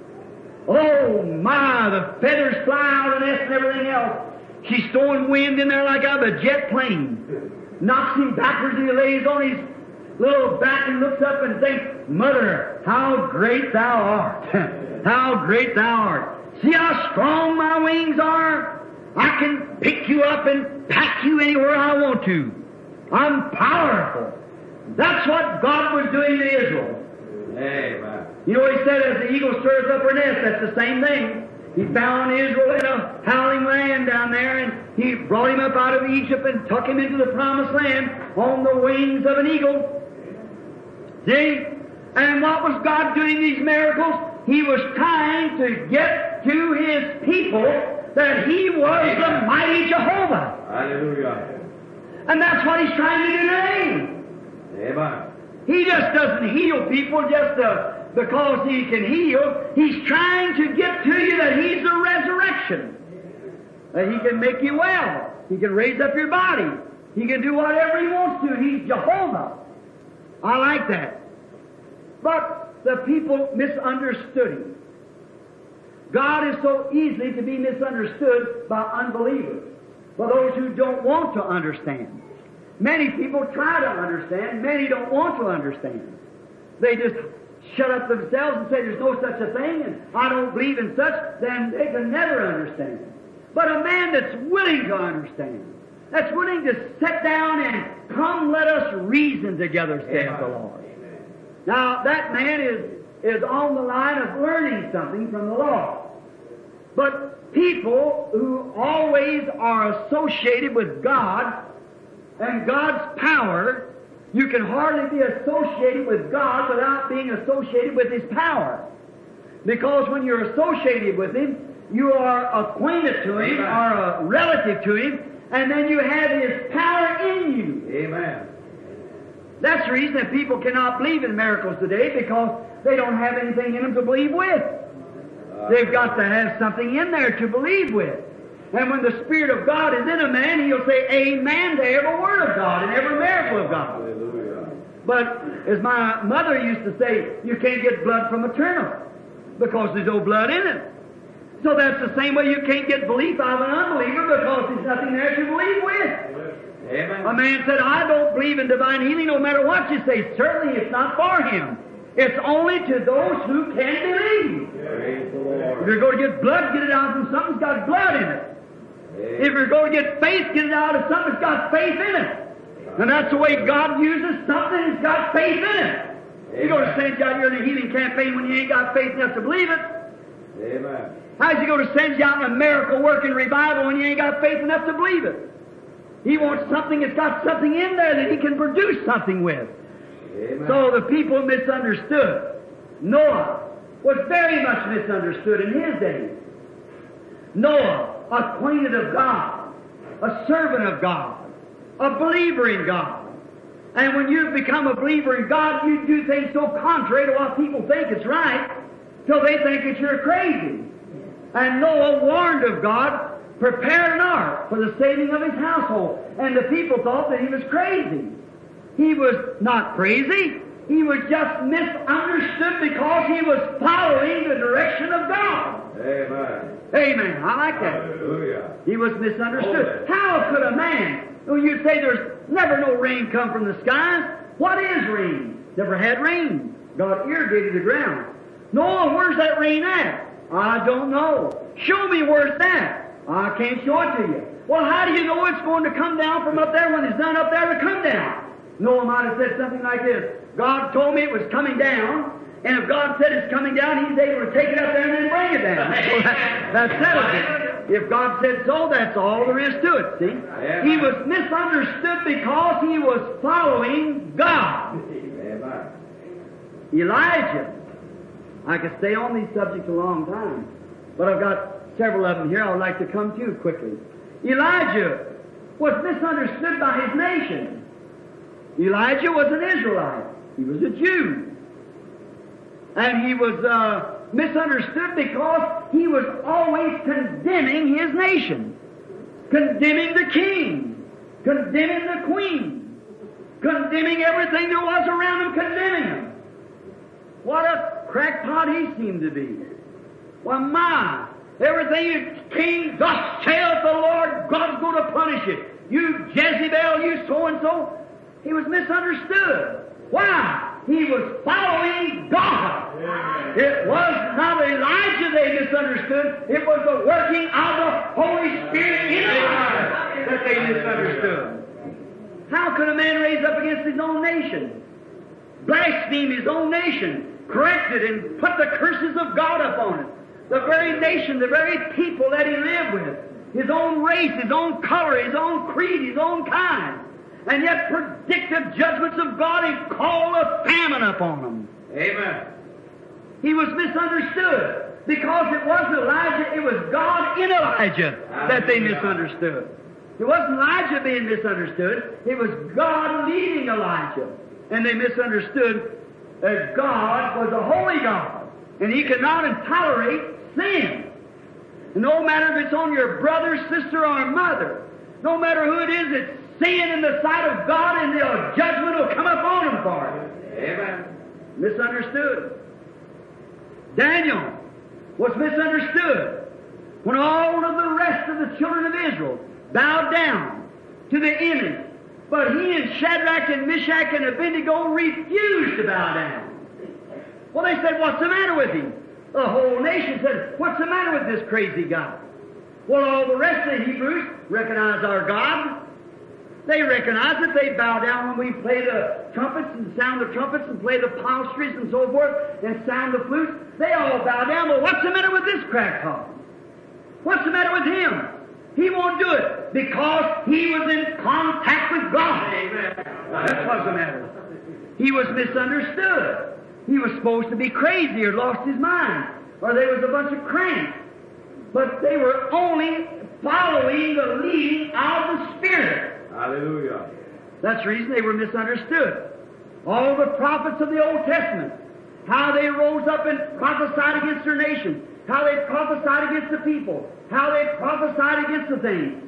Oh my, the feathers fly out of the nest and everything else. She's throwing wind in there like out of a jet plane. Knocks him backwards and he lays on his little back and looks up and thinks, Mother, how great thou art. How great thou art. See how strong my wings are? I can pick you up and pack you anywhere I want to. I'm powerful. That's what God was doing to Israel. Amen. You know, He said, as the eagle stirs up her nest, that's the same thing. He found Israel in a howling land down there, and He brought him up out of Egypt and took him into the promised land on the wings of an eagle. See? And what was God doing these miracles? He was trying to get to His people that He was the mighty Jehovah. Hallelujah. And that's what He's trying to do today. Amen. He just doesn't heal people just because He can heal. He's trying to get to you that He's the resurrection. That He can make you well. He can raise up your body. He can do whatever He wants to. He's Jehovah. I like that. But the people misunderstood Him. God is so easily to be misunderstood by unbelievers, by those who don't want to understand. Many people try to understand, many don't want to understand. They just shut up themselves and say there's no such a thing and I don't believe in such, then they can never understand. But a man that's willing to understand, that's willing to sit down and come let us reason together, says the Lord. Now that man is is on the line of learning something from the Lord. But people who always are associated with God and God's power, you can hardly be associated with God without being associated with His power. Because when you're associated with Him, you are acquainted to Him, are a relative to Him, and then you have His power in you. Amen. That's the reason that people cannot believe in miracles today, because they don't have anything in them to believe with. They've got to have something in there to believe with. And when the Spirit of God is in a man, he'll say amen to every word of God and every miracle of God. Hallelujah. But as my mother used to say, you can't get blood from a turnip because there's no blood in it. So that's the same way you can't get belief out of an unbeliever because there's nothing there to believe with. Amen. A man said, I don't believe in divine healing no matter what you say. Certainly it's not for him. It's only to those who can believe. Praise the If Lord. you're going to get blood, get it out from something that's got blood in it. If you're going to get faith, get it out of something that's got faith in it. And that's the way God uses something that's got faith in it. You're going to send you out here in a healing campaign when you ain't got faith enough to believe it. Amen. How's He going to send you out in a miracle working revival when you ain't got faith enough to believe it? He wants something that's got something in there that He can produce something with. Amen. So the people misunderstood. Noah was very much misunderstood in his day. Noah, acquainted of God, a servant of God, a believer in God. And when you become a believer in God, you do things so contrary to what people think is right, till they think that you're crazy. And Noah warned of God, prepare an ark for the saving of his household. And the people thought that he was crazy. He was not crazy. He was just misunderstood because he was following the direction of God. Amen. Amen. I like that. Hallelujah. He was misunderstood. How could a man, when you say there's never no rain come from the skies, what is rain? Never had rain. God irrigated the ground. Noah, where's that rain at? I don't know. Show me where it's at. I can't show it to you. Well, how do you know it's going to come down from up there when it's none up there to come down? Noah might have said something like this. God told me it was coming down, and if God said it's coming down, He's able to take it up there and then bring it down. So that settles it. If God said so, that's all there is to it, see? He was misunderstood because he was following God. Amen. Elijah. I could stay on these subjects a long time, but I've got several of them here I would like to come to quickly. Elijah was misunderstood by his nation. Elijah was an Israelite. He was a Jew. And he was misunderstood because he was always condemning his nation, condemning the king, condemning the queen, condemning everything there was around him, condemning him. What a crackpot he seemed to be. Well, my, everything you king, thus saith the Lord, God's going to punish it. You Jezebel, you so-and-so. He was misunderstood. Why? He was following God. Amen. It was not Elijah they misunderstood. It was the working of the Holy Spirit in Elijah that they misunderstood. How could a man raise up against his own nation, blaspheme his own nation, correct it, and put the curses of God upon it? The very nation, the very people that he lived with, his own race, his own color, his own creed, his own kind, and yet predict the judgments of God and call a famine upon them. Amen. He was misunderstood because it wasn't Elijah, it was God in Elijah that they misunderstood. It wasn't Elijah being misunderstood, it was God leading Elijah. And they misunderstood that God was a holy God, and He could not tolerate sin. And no matter if it's on your brother, sister, or mother, no matter who it is, it's sin in the sight of God, and the judgment will come upon them for it. Amen. Misunderstood. Daniel was misunderstood when all of the rest of the children of Israel bowed down to the image. But he and Shadrach and Meshach and Abednego refused to bow down. Well, they said, what's the matter with him? The whole nation said, what's the matter with this crazy guy? Well, all the rest of the Hebrews recognize our God. They recognize it. They bow down when we play the trumpets and sound the trumpets and play the psalteries and so forth and sound the flutes. They all bow down. Well, what's the matter with this crackpot? What's the matter with him? He won't do it because he was in contact with God. Amen. That's what's the matter. He was misunderstood. He was supposed to be crazy or lost his mind, or they was a bunch of cranks. But they were only following the leading of the Spirit. Hallelujah. That's the reason they were misunderstood. All the prophets of the Old Testament, how they rose up and prophesied against their nation, how they prophesied against the people, how they prophesied against the things,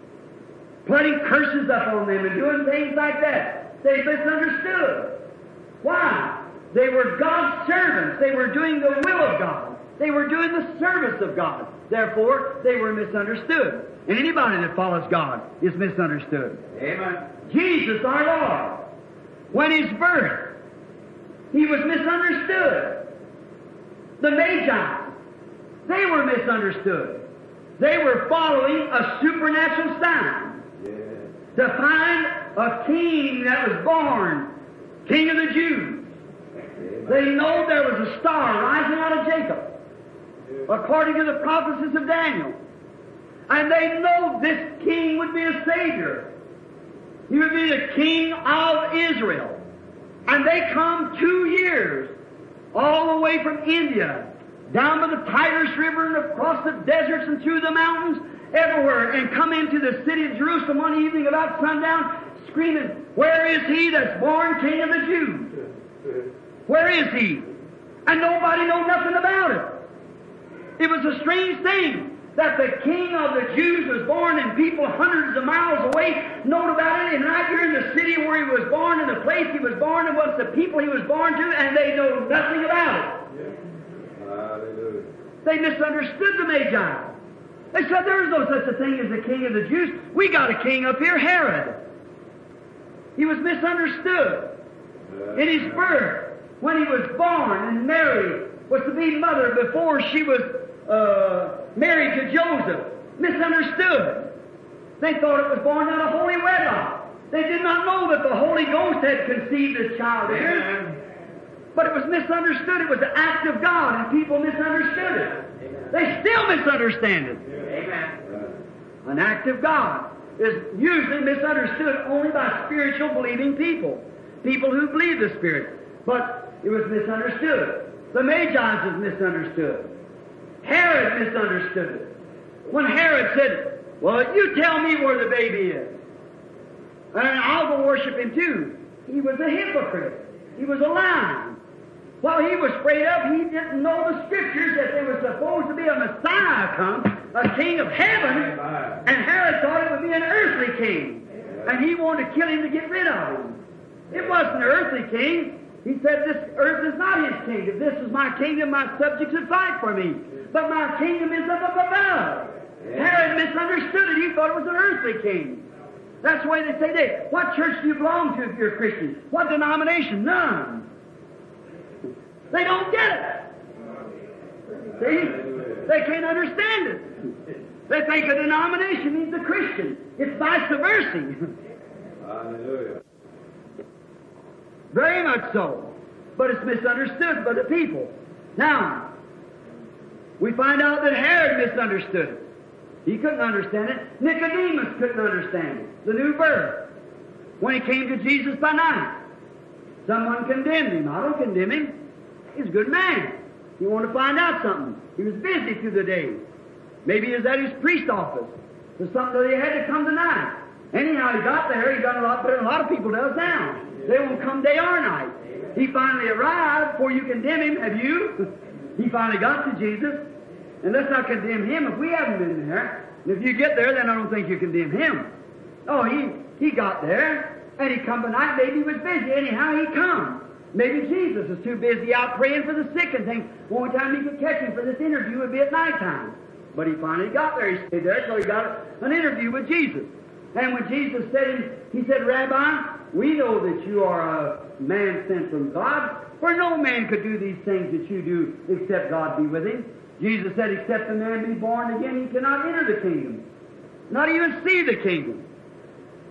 putting curses up on them and doing things like that. They misunderstood. Why? They were God's servants. They were doing the will of God. They were doing the service of God. Therefore, they were misunderstood. And anybody that follows God is misunderstood. Amen. Jesus, our Lord, when His birth, He was misunderstood. The Magi, they were misunderstood. They were following a supernatural sign to find a king that was born, King of the Jews. They know there was a star rising out of Jacob, according to the prophecies of Daniel. And they know this king would be a Savior. He would be the king of Israel. And they come 2 years, all the way from India, down to the Tigris River and across the deserts and through the mountains, everywhere, and come into the city of Jerusalem one evening about sundown, screaming, "Where is he that's born King of the Jews? Where is he?" And nobody knew nothing about it. It was a strange thing that the King of the Jews was born and people hundreds of miles away knowed about it, and right here in the city where he was born and the place he was born and what the people he was born to, and they know nothing about it. Hallelujah. They misunderstood the Magi. They said there's no such a thing as a king of the Jews. We got a king up here, Herod. He was misunderstood in his birth. When he was born, and Mary was to be mother before she was married to Joseph. Misunderstood. They thought it was born out of holy wedlock. They did not know that the Holy Ghost had conceived this child here. But it was misunderstood. It was an act of God, and people misunderstood it. They still misunderstand it. Amen. An act of God is usually misunderstood only by spiritual believing people. People who believe the Spirit. But it was misunderstood. The Magi was misunderstood. Herod misunderstood it. When Herod said, "Well, you tell me where the baby is, and I'll go worship him too," he was a hypocrite. He was a liar. While he was sprayed up, he didn't know the Scriptures that there was supposed to be a Messiah come, a king of heaven, and Herod thought it would be an earthly king, and he wanted to kill him to get rid of him. It wasn't an earthly king. He said, "This earth is not his kingdom. This is my kingdom. My subjects would fight for me. But my kingdom is up above." Herod misunderstood it. He thought it was an earthly king. That's the way they say today. What church do you belong to if you're a Christian? What denomination? None. They don't get it. See? They can't understand it. They think a denomination means a Christian. It's vice versa. Hallelujah. Very much so. But it's misunderstood by the people. Now, we find out that Herod misunderstood it. He couldn't understand it. Nicodemus couldn't understand it. The new birth. When he came to Jesus by night, someone condemned him. I don't condemn him. He's a good man. He wanted to find out something. He was busy through the day. Maybe he was at his priest office. There's something that he had to come tonight. Anyhow, he got there. He done a lot better than a lot of people does now. They won't come day or night. He finally arrived before you condemn him. Have you? He finally got to Jesus. And let's not condemn him if we haven't been there. And if you get there, then I don't think you condemn him. Oh, he got there, and he come tonight. Maybe he was busy. Anyhow, he come. Maybe Jesus is too busy out praying for the sick and things. Only time he could catch him for this interview would be at nighttime. But he finally got there. He stayed there, so he got an interview with Jesus. And when Jesus said, he said, "Rabbi, we know that you are a man sent from God, for no man could do these things that you do except God be with him." Jesus said, "Except a man be born again, he cannot enter the kingdom, not even see the kingdom."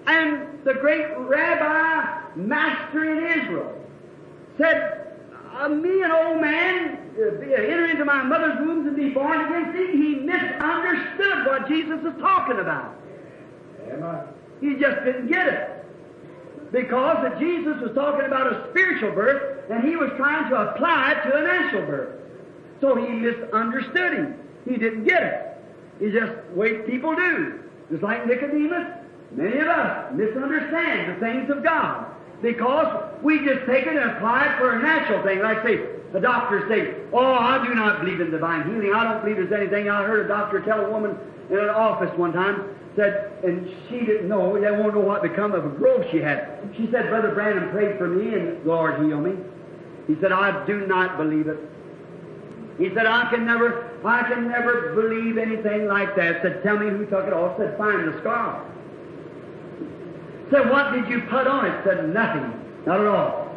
And the great rabbi, master in Israel, said, me, an old man, enter into my mother's womb and be born again. See, he misunderstood what Jesus was talking about. Amen. He just didn't get it. Because that Jesus was talking about a spiritual birth, and he was trying to apply it to a natural birth. So he misunderstood him. He didn't get it. He just, way people do. Just like Nicodemus, many of us misunderstand the things of God. Because we just take it and apply it for a natural thing. Like, say, the doctors say, oh, I do not believe in divine healing. I don't believe there's anything. I heard a doctor tell a woman in an office one time, said, and she didn't know, they won't know what become of a growth she had. She said, Brother Branham prayed for me and the Lord healed me. He said, I do not believe it. He said, I can never believe anything like that. Said, tell me who took it off. Said, find the scar. Said, what did you put on it? Said, nothing. Not at all.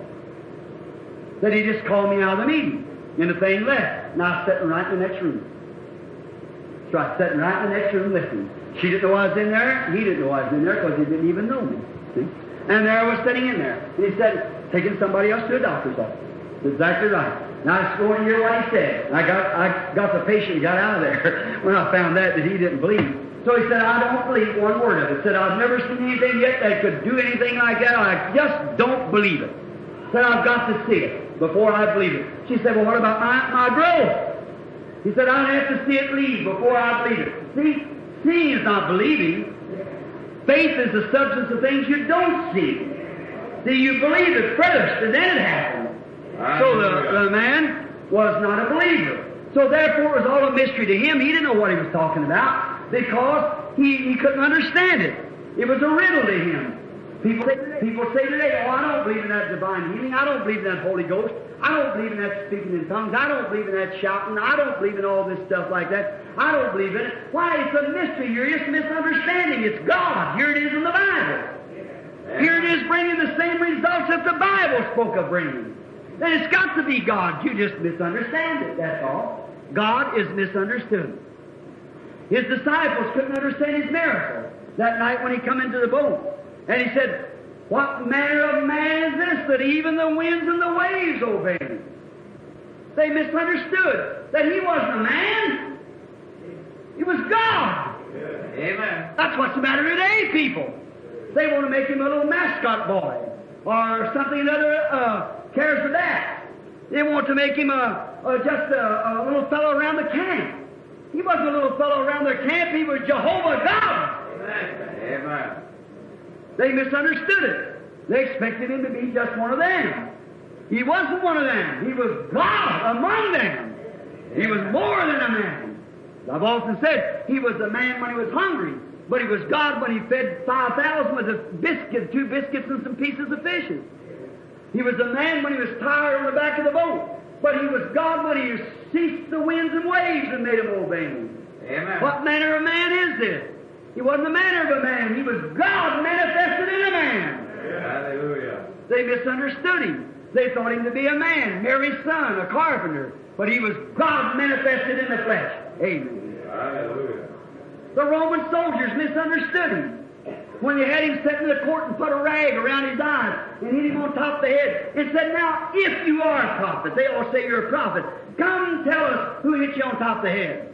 Said, he just called me out of the meeting. And the thing left. And I was sitting right in the next room. That's right, sitting right in the next room listening. She didn't know I was in there. He didn't know I was in there because he didn't even know me. See? And there I was sitting in there. And he said, taking somebody else to a doctor's office. That's exactly right. And I was going to hear what he said. And I got the patient got out of there when I found that he didn't believe. So he said, I don't believe one word of it. Said, I've never seen anything yet that could do anything like that. I just don't believe it. Said, I've got to see it before I believe it. She said, well, what about my growth? He said, I'd have to see it leave before I believe it. See, seeing is not believing. Faith is the substance of things you don't see. See, you believe it first, and then it happens. So the man was not a believer. So therefore it was all a mystery to him. He didn't know what he was talking about because he couldn't understand it. It was a riddle to him. People say today, oh, I don't believe in that divine healing. I don't believe in that Holy Ghost. I don't believe in that speaking in tongues. I don't believe in that shouting. I don't believe in all this stuff like that. I don't believe in it. Why? It's a mystery. You're just misunderstanding. It's God. Here it is in the Bible. Here it is bringing the same results that the Bible spoke of bringing. Then it's got to be God. You just misunderstand it, that's all. God is misunderstood. His disciples couldn't understand his miracle that night when he come into the boat. And he said, what manner of man is this that even the winds and the waves obey him? They misunderstood that he wasn't a man. He was God. Amen. That's what's the matter today, people. They want to make him a little mascot boy or something another cares for that. They want to make him just a little fellow around the camp. He wasn't a little fellow around the camp. He was Jehovah God. Amen. Amen. They misunderstood it. They expected him to be just one of them. He wasn't one of them. He was God among them. He was more than a man. I've often said he was a man when he was hungry, but he was God when he fed 5,000 with a biscuit, 2 biscuits and some pieces of fishes. He was a man when he was tired on the back of the boat, but he was God when he ceased the winds and waves and made them obey him. Amen. What manner of man is this? He wasn't the manner of a man. He was God manifested in a man. Hallelujah. They misunderstood him. They thought him to be a man, Mary's son, a carpenter. But he was God manifested in the flesh. Amen. Hallelujah. The Roman soldiers misunderstood him. When they had him set in the court and put a rag around his eyes and hit him on top of the head and said, now, if you are a prophet, they all say you're a prophet, come tell us who hit you on top of the head.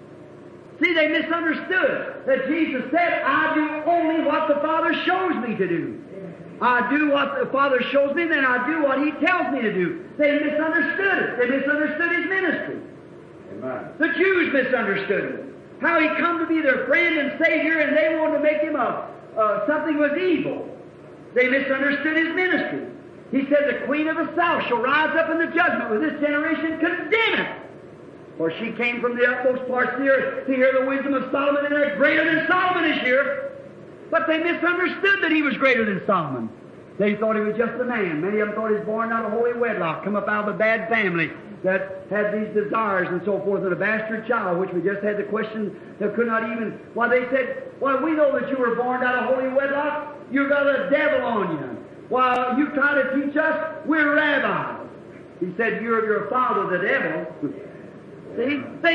See, they misunderstood that Jesus said, I do only what the Father shows me to do. I do what the Father shows me, then I do what He tells me to do. They misunderstood it. They misunderstood His ministry. Amen. The Jews misunderstood Him. How He come to be their friend and Savior, and they wanted to make Him something was evil. They misunderstood His ministry. He said, the Queen of the South shall rise up in the judgment with this generation and condemn it. For she came from the utmost parts of the earth to hear the wisdom of Solomon, and they're greater than Solomon is here. But they misunderstood that he was greater than Solomon. They thought he was just a man. Many of them thought he was born out of holy wedlock, come up out of a bad family that had these desires and so forth, and a bastard child, which we just had the question that could not even... Why, they said, well, we know that you were born out of holy wedlock. You got a devil on you. While you try to teach us, we're rabbis. He said, you're your father, the devil. See? They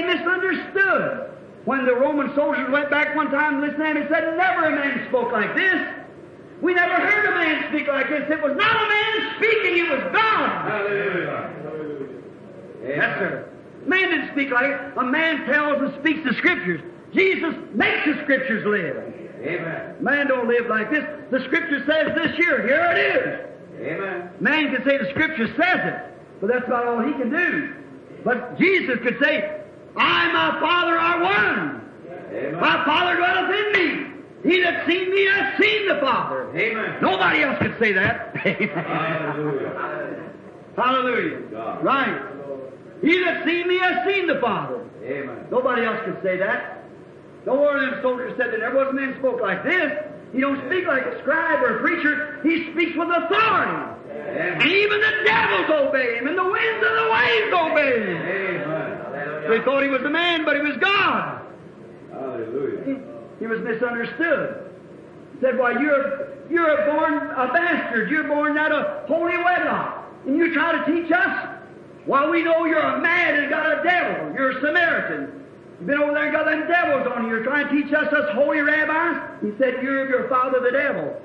misunderstood. When the Roman soldiers went back one time and listened to him, he said, never a man spoke like this. We never heard a man speak like this. It was not a man speaking, it was God. Hallelujah. Yes, sir. Man didn't speak like it. A man tells and speaks the Scriptures. Jesus makes the Scriptures live. Amen. Man don't live like this. The Scripture says this here it is. Amen. Man can say the Scripture says it, but that's about all he can do. But Jesus could say, I and my Father are one. Amen. My Father dwelleth in me. He that seen me hath seen the Father. Amen. Nobody else could say that. Hallelujah. Hallelujah. God. Right. He that seen me hath seen the Father. Amen. Nobody else could say that. No one of them soldiers said that there wasn't men spoke like this. He don't speak like a scribe or a preacher. He speaks with authority. Amen. And even the devils obey him, and the winds and the waves obey him. Amen. They thought he was a man, but he was God. Hallelujah. He was misunderstood. He said, "Why, you're born a bastard. You're born out of holy wedlock, and you try to teach us? Why, we know you're a man and got a devil. You're a Samaritan. You've been over there and got them devils on you. You're trying to teach us holy rabbis?" He said, "You're your father, the devil."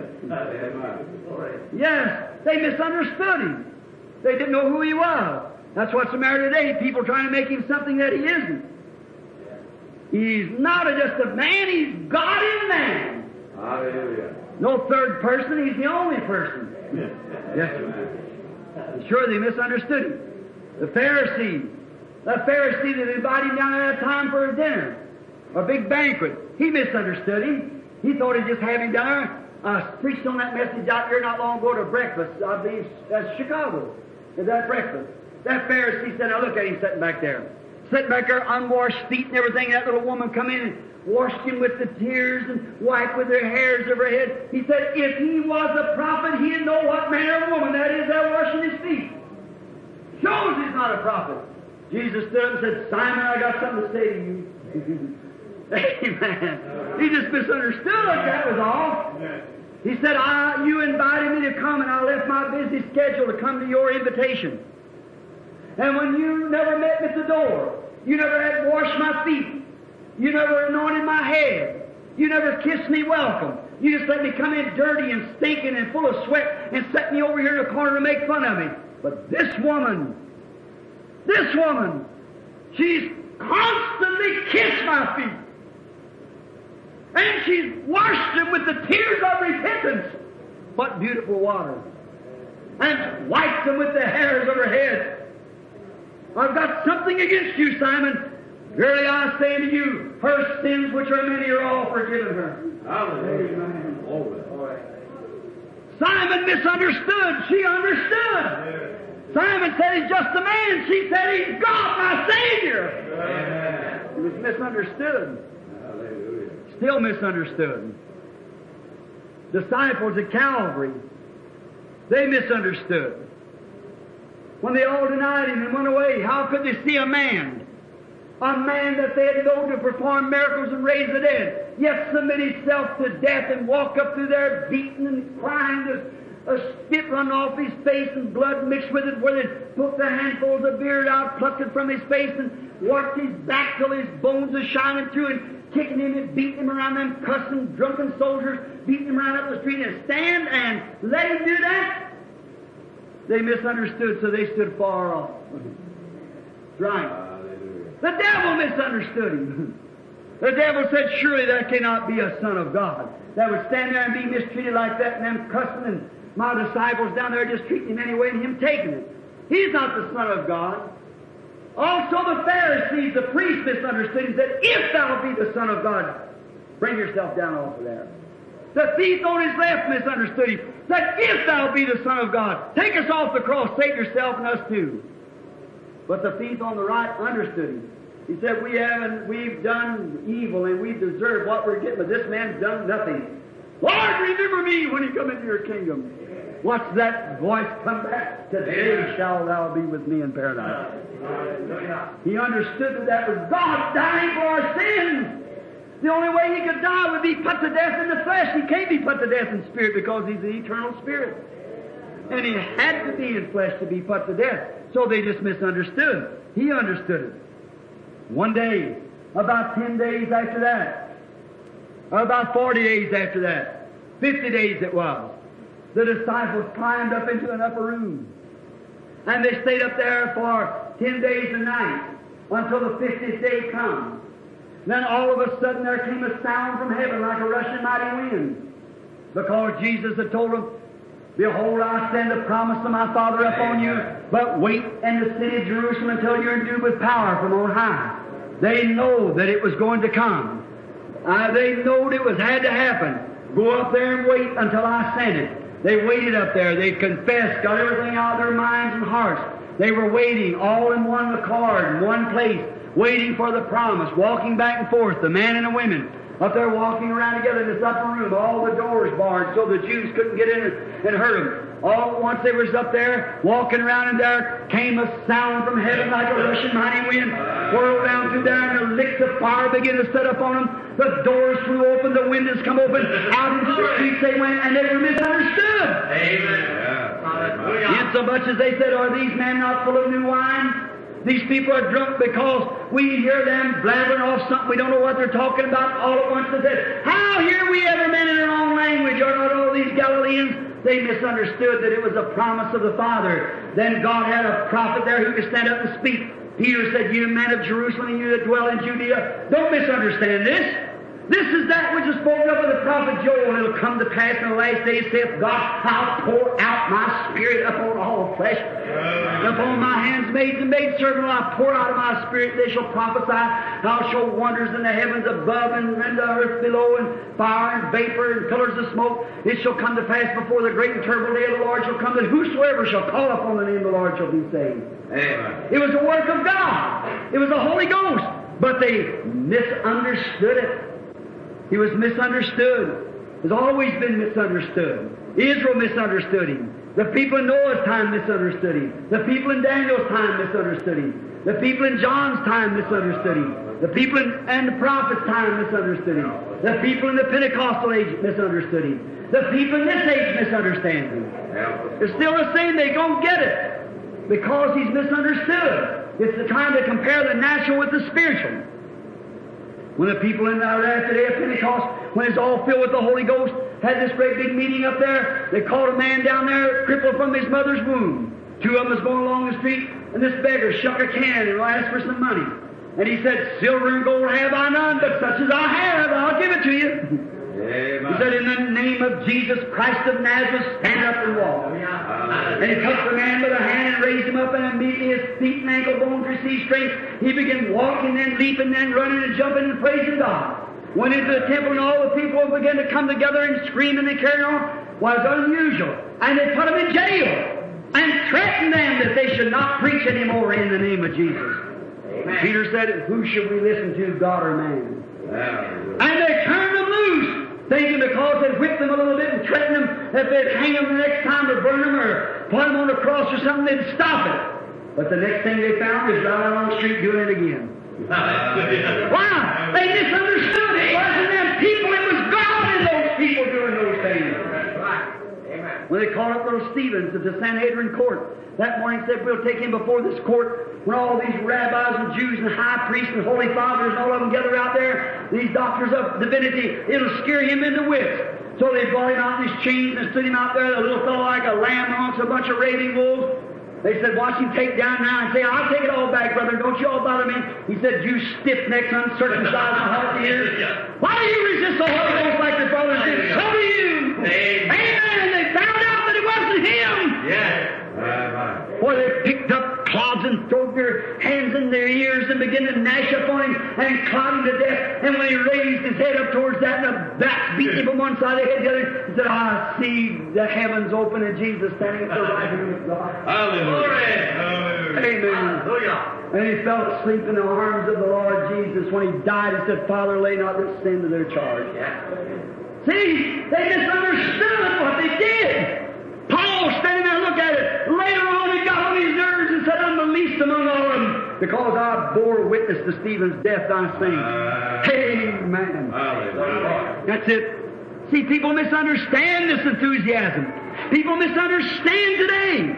Yes, they misunderstood him. They didn't know who he was. That's what's the matter today. People trying to make him something that he isn't. He's not just a man, he's God in man. Hallelujah. No third person, he's the only person. Yes, sir. Sure, they misunderstood him. The Pharisee that invited him down at a time for a dinner, a big banquet, he misunderstood him. He thought he'd just have him down there. I preached on that message out here not long ago to breakfast. I believe that's Chicago. Is that breakfast? That Pharisee said, now look at him sitting back there. Sitting back there, unwashed feet and everything. That little woman come in and washed him with the tears and wiped with her hairs of her head. He said, if he was a prophet, he'd know what manner of woman that is that washing his feet. Shows he's not a prophet. Jesus stood up and said, Simon, I got something to say to you. Amen. He just misunderstood. That was all. He said, you invited me to come, and I left my busy schedule to come to your invitation. And when you never met me at the door, you never had washed my feet, you never anointed my head, you never kissed me welcome. You just let me come in dirty and stinking and full of sweat and set me over here in a corner to make fun of me. But this woman, she's constantly kissed my feet. And she's washed them with the tears of repentance. What beautiful water. And wiped them with the hairs of her head. I've got something against you, Simon. Verily I say to you, her sins, which are many, are all forgiven her. Hallelujah. Simon misunderstood. She understood. Simon said he's just a man. She said he's God, my Savior. Amen. He was misunderstood. Hallelujah. Still misunderstood. Disciples at Calvary, they misunderstood. When they all denied him and went away, how could they see a man that they had known to perform miracles and raise the dead, yet submit himself to death and walk up through there beaten and crying, a spit run off his face and blood mixed with it, where they took the handfuls of beard out, plucked it from his face, and worked his back till his bones are shining through, and kicking him and beating him around, them cussing drunken soldiers, beating him around up the street, and stand and let him do that? They misunderstood, so they stood far off. Right. Hallelujah. The devil misunderstood him. The devil said, surely that cannot be a son of God that would stand there and be mistreated like that, and them cussing, and my disciples down there just treating him anyway, and him taking it. He's not the Son of God. Also the Pharisees, the priests, misunderstood him, said, if thou be the Son of God, bring yourself down off of there. The thief on his left misunderstood him, said, if thou be the Son of God, take us off the cross, save yourself and us too. But the thief on the right understood him. He said, we've done evil and we've deserved what we're getting, but this man's done nothing. Lord, remember me when you come into your kingdom. What's that voice come back? Today shall thou be with me in paradise. He understood that was God dying for our sins. The only way he could die would be put to death in the flesh. He can't be put to death in spirit because he's the eternal spirit. And he had to be in flesh to be put to death. So they just misunderstood. He understood it. One day, about 10 days after that, or about 40 days after that, 50 days it was. The disciples climbed up into an upper room. And they stayed up there for 10 days and nights until the 50th day come. Then all of a sudden there came a sound from heaven like a rushing mighty wind. Because Jesus had told them, Behold, I send the promise of my Father upon you, but wait in the city of Jerusalem until you're endued with power from on high. They know that it was going to come. They knowed it had to happen. Go up there and wait until I send it. They waited up there. They confessed, got everything out of their minds and hearts. They were waiting all in one accord, in one place, waiting for the promise, walking back and forth, the men and the women, up there walking around together in this upper room, all the doors barred so the Jews couldn't get in and hurt them. All at once they was up there, walking around, and there came a sound from heaven like a rushing mighty wind, whirled down through there, and the licks of fire began to set up on them. The doors flew open, the windows come open, out into the streets they went, and they were misunderstood. Amen. Insomuch as they said, Are these men not full of new wine? These people are drunk because we hear them blabbering off something we don't know what they're talking about. All at once they said, How hear we every man in our own language? Are not all these Galileans? They misunderstood that it was a promise of the Father. Then God had a prophet there who could stand up and speak. Peter said, You men of Jerusalem and you that dwell in Judea, don't misunderstand this. This is that which is spoken of by the prophet Joel. It'll come to pass in the last days, saith God, I'll pour out my Spirit upon all flesh. Upon my handmaids and maidservants will I pour out of my Spirit. They shall prophesy. I'll show wonders in the heavens above and in the earth below, and fire and vapor and pillars of smoke. It shall come to pass before the great and terrible day of the Lord shall come, that whosoever shall call upon the name of the Lord shall be saved. Amen. It was the work of God. It was the Holy Ghost. But they misunderstood it. He was misunderstood. Has always been misunderstood. Israel misunderstood him. The people in Noah's time misunderstood him. The people in Daniel's time misunderstood him. The people in John's time misunderstood him. The people in the prophets' time misunderstood him. The people in the Pentecostal age misunderstood him. The people in this age misunderstand him. It's still the same. They don't get it because he's misunderstood. It's the time to compare the natural with the spiritual. When the people in there after the day of Pentecost, when it's all filled with the Holy Ghost, had this great big meeting up there, they called a man down there, crippled from his mother's womb. Two of them was going along the street, and this beggar shook a can and asked for some money. And he said, Silver and gold have I none, but such as I have, I'll give it to you. Amen. He said, In the name of Jesus Christ of Nazareth, stand up and walk. And he took the man by the hand and raised him up, and immediately his feet and ankle bones received strength. He began walking, then leaping, then running and jumping and praising God. Went into the temple, and all the people began to come together and scream, and they carried on. Was unusual. And they put him in jail and threatened them that they should not preach anymore in the name of Jesus. Amen. Peter said, Who should we listen to, God or man? Amen. And they turned them loose, thinking because they'd whipped them a little bit and threatened them that they'd hang them the next time to burn them or put them on a cross or something, they'd stop it. But the next thing they found was right out on the street doing it again. Why? They misunderstood. It wasn't them people, it was God in those people doing those things. When they called up little Stephen to the Sanhedrin court, that morning said, We'll take him before this court. When all these rabbis and Jews and high priests and holy fathers and all of them gather out there, these doctors of divinity, it'll scare him into wits. So they brought him out in his chains and stood him out there, a little fellow like a lamb amongst a bunch of raving wolves. They said, Watch him take down now and say, I'll take it all back, brother. Don't you all bother me. He said, You stiff-necked, uncircumcised and hard ears. Why do you resist the Holy Ghost like your brothers did? So do you. Amen. They found out that it wasn't him. Yes. Boy, they picked up clods and threw their hands in their ears and began to gnash up on him and clod him to death. And when he raised his head up towards that, and the bats beat him from one side of the head to the other, he said, I see the heavens open and Jesus standing at the right hand of God. Hallelujah. Amen. Hallelujah. And he fell asleep in the arms of the Lord Jesus. When he died, he said, Father, lay not this sin to their charge. See, they misunderstood what they did. Paul standing there, look at it. Later on, he got on his nerves and said, I'm the least among all of them, because I bore witness to Stephen's death, I sing. Amen. Hallelujah. That's it. See, people misunderstand this enthusiasm. People misunderstand today.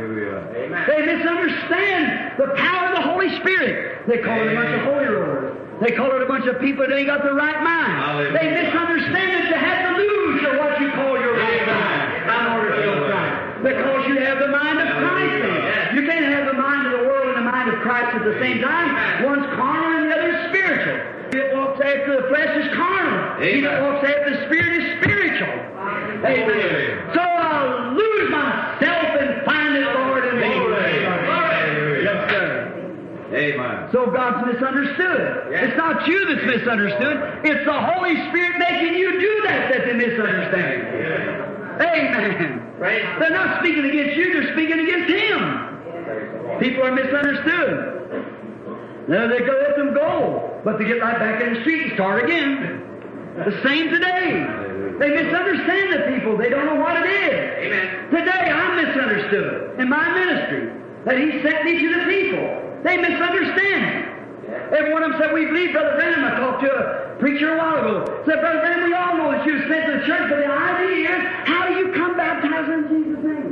Hallelujah. Amen. They misunderstand the power of the Holy Spirit. They call it a bunch of holy rollers. They call it a bunch of people that ain't got the right mind. Hallelujah. They misunderstand that you have to lose your what you call your right mind in order to know Christ. Because you have the mind of Christ then. You can't have the mind of the world and the mind of Christ at the same time. One's carnal and the other's spiritual. He that walks after the flesh is carnal. He that walks after the Spirit is spiritual. Amen. So I'll lose myself and find it, Lord, in me. Yes, sir. Amen. So God's misunderstood. It's not you that's misunderstood. It's the Holy Spirit making you do that that's a misunderstanding. Amen. They're not speaking against you, they're speaking against Him. People are misunderstood. Now they go, let them go. But they get right back in the street and start again. The same today. They misunderstand the people. They don't know what it is. Amen. Today I'm misunderstood in my ministry that He sent me to the people. They misunderstand Him. Every one of them said, we believe Brother Branham. I talked to a preacher a while ago. Said, Brother Branham, we all know that you were sent to the church, but the idea is, how do you come baptized in Jesus' name?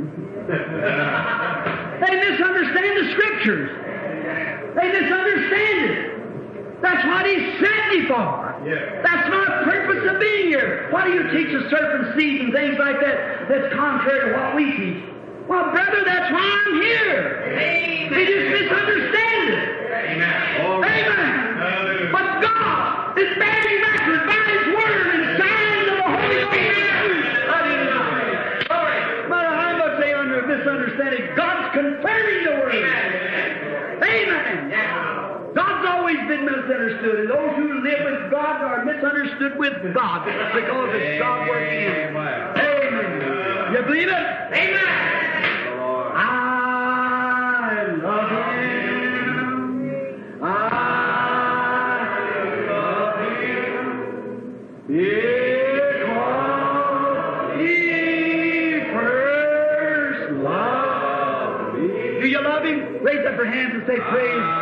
They misunderstand the Scriptures. They misunderstand it. That's what He sent me for. Yeah. That's my purpose of being here. Why do you teach a serpent seed and things like that that's contrary to what we teach? Well, brother, that's why I'm here. Amen. They just misunderstand it. Amen. Amen. But God is bearing record by His Word and signs of the Holy Ghost. But how much they under misunderstanding? God's confirming the Word. Amen. God's always been misunderstood, and those who live with God are misunderstood with God because it's God working in them. Amen. You believe it? Amen. I love Him. I love Him because He first loved me. Do you love Him? Raise up your hands and say praise.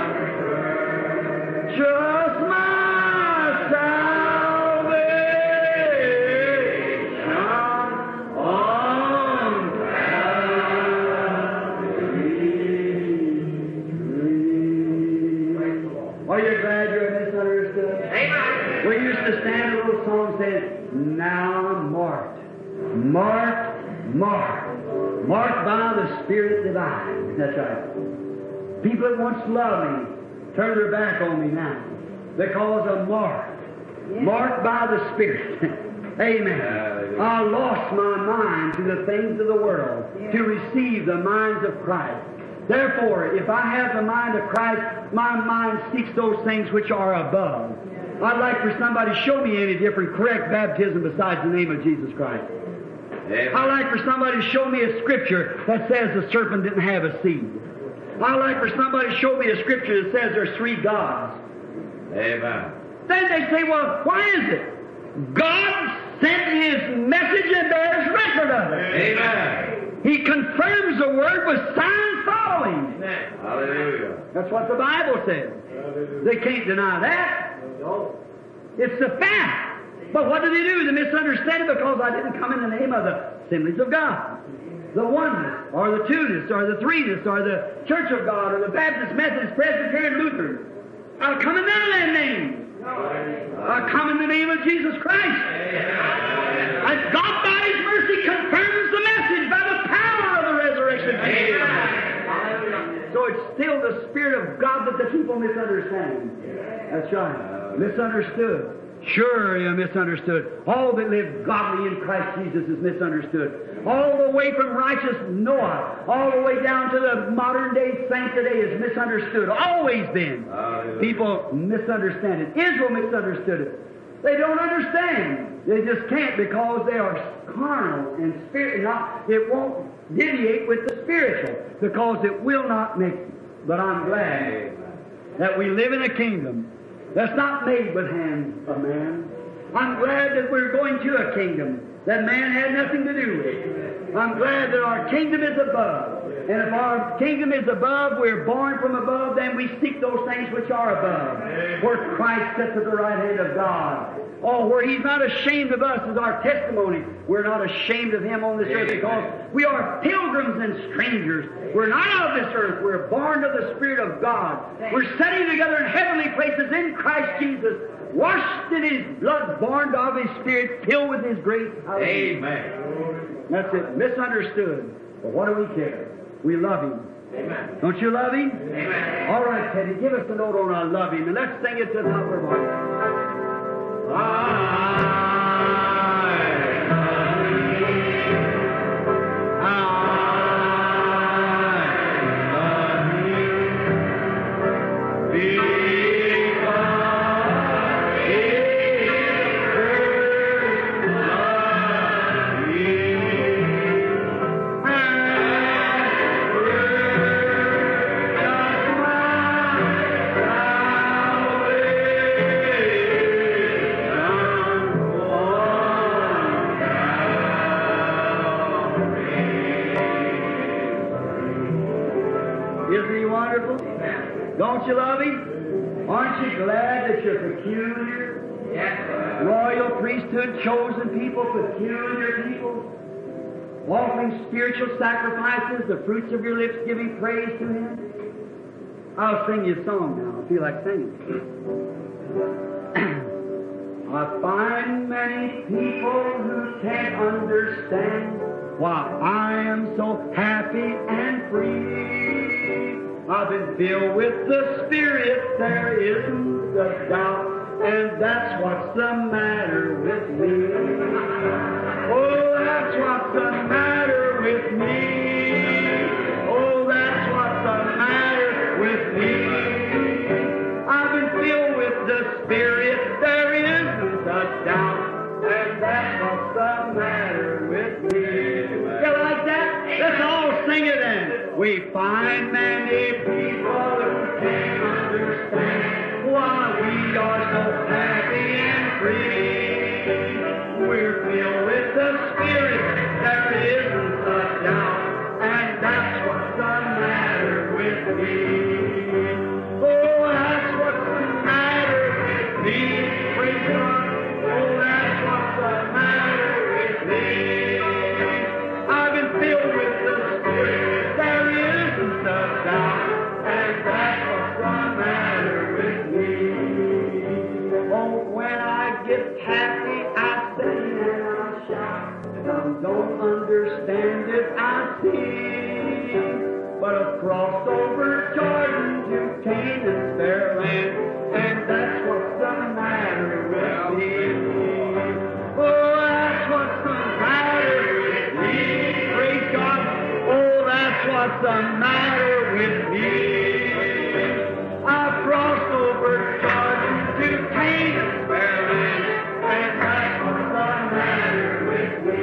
Just my salvation on Calvary. Are you glad you're misunderstood? Amen. We used to stand a little song saying, now I'm marked, marked, marked, marked by the Spirit divine. That's right. People that once loved me turn their back on me now because I'm marked. Marked by the Spirit. Amen. I lost my mind to the things of the world to receive the minds of Christ. Therefore, if I have the mind of Christ, my mind seeks those things which are above. I'd like for somebody to show me any different correct baptism besides the name of Jesus Christ. I'd like for somebody to show me a scripture that says the serpent didn't have a seed. I'd like for somebody to show me a scripture that says there's three gods. Amen. Then they say, well, why is it? God sent His message and bears record of it. Amen. He confirms the word with signs following. Hallelujah. That's what the Bible says. They can't deny that. It's a fact. But what do? They misunderstand it because I didn't come in the name of the Assemblies of God. The oneness, or the two-ness, or the three-ness, or the Church of God, or the Baptist, Methodist, Presbyterian, Lutheran. I'll come in none of that name. I'll come in the name of Jesus Christ. And God, by His mercy, confirms the message by the power of the resurrection of Jesus Christ. So it's still the Spirit of God that the people misunderstand. That's right. Misunderstood. Sure, you're misunderstood. All that live godly in Christ Jesus is misunderstood. All the way from righteous Noah, all the way down to the modern day saint today is misunderstood. Always been. People misunderstand it. Israel misunderstood it. They don't understand. They just can't because they are carnal and spirit. It won't deviate with the spiritual because it will not make it. But I'm glad that we live in a kingdom that's not made with hands of man. I'm glad that we're going to a kingdom that man had nothing to do with. I'm glad that our kingdom is above. And if our kingdom is above, we're born from above, then we seek those things which are above. Where Christ sits at the right hand of God. Oh, where He's not ashamed of us is our testimony. We're not ashamed of Him on this earth because we are pilgrims and strangers We're not of this earth. We're born of the Spirit of God. We're sitting together in heavenly places in Christ Jesus, washed in His blood, born of His Spirit, filled with His grace. Amen. That's it. Misunderstood. But what do we care? We love Him. Amen. Don't you love Him? Amen. All right, Teddy, give us a note on I love Him, and let's sing it to the top of our voice. Don't you love Him? Aren't you glad that you're peculiar? Yes. Royal priesthood, chosen people, peculiar people, offering spiritual sacrifices, the fruits of your lips, giving praise to Him? I'll sing you a song now. I feel like singing. I find many people who can't understand why I am so happy and free. I've been filled with the Spirit, there isn't a doubt, and that's what's the matter with me. Oh, that's what's the matter with me. Oh, that's what's the matter with me. I've been filled with the Spirit, there isn't a doubt, and that's what's the matter with me. You like that? Let's all sing it then. We find many people who can't understand why we are so happy and free. We're filled with the Spirit, there isn't a doubt, and that's what's the matter with me. Oh, that's what's the matter with me. Praise God. Oh, that's what's the matter with me. I've been filled with the Spirit, there isn't a doubt, and that's what's the matter with me. Oh, when I get happy, I sing and I shout. Some don't understand it, I see. But I've crossed over Jordan to Canaan's fair land, and that's what's the matter with me. Oh, that's what's the matter with me. Praise God. Oh, that's what's the matter with me. I've crossed over Jordan to Canaan's fair land, and that's what's the matter with me.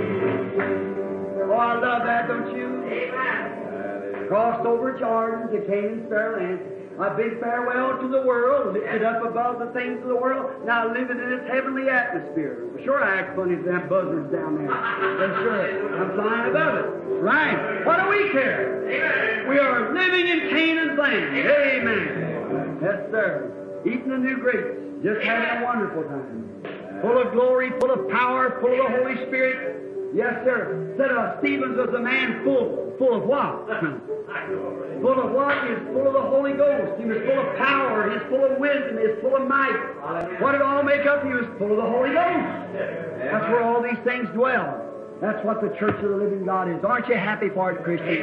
Oh, I love that, don't you? Amen. Crossed over Jordan to Canaan's fair land. I bid farewell to the world, lifted up above the things of the world, now living in its heavenly atmosphere. Sure, I act funny to them buzzards down there. But sure, I'm flying above it. Right. What do we care? Amen. We are living in Canaan's land. Amen. Yes, sir. Eating the new grapes. Just having a wonderful time. Full of glory, full of power, full of the Holy Spirit. Yes, sir. Said Stevens was a man full of what? Full of what? He was full of the Holy Ghost. He was full of power. He was full of wisdom. He was full of might. What did it all make up? He was full of the Holy Ghost. That's where all these things dwell. That's what the Church of the Living God is. Aren't you happy for it, Christian?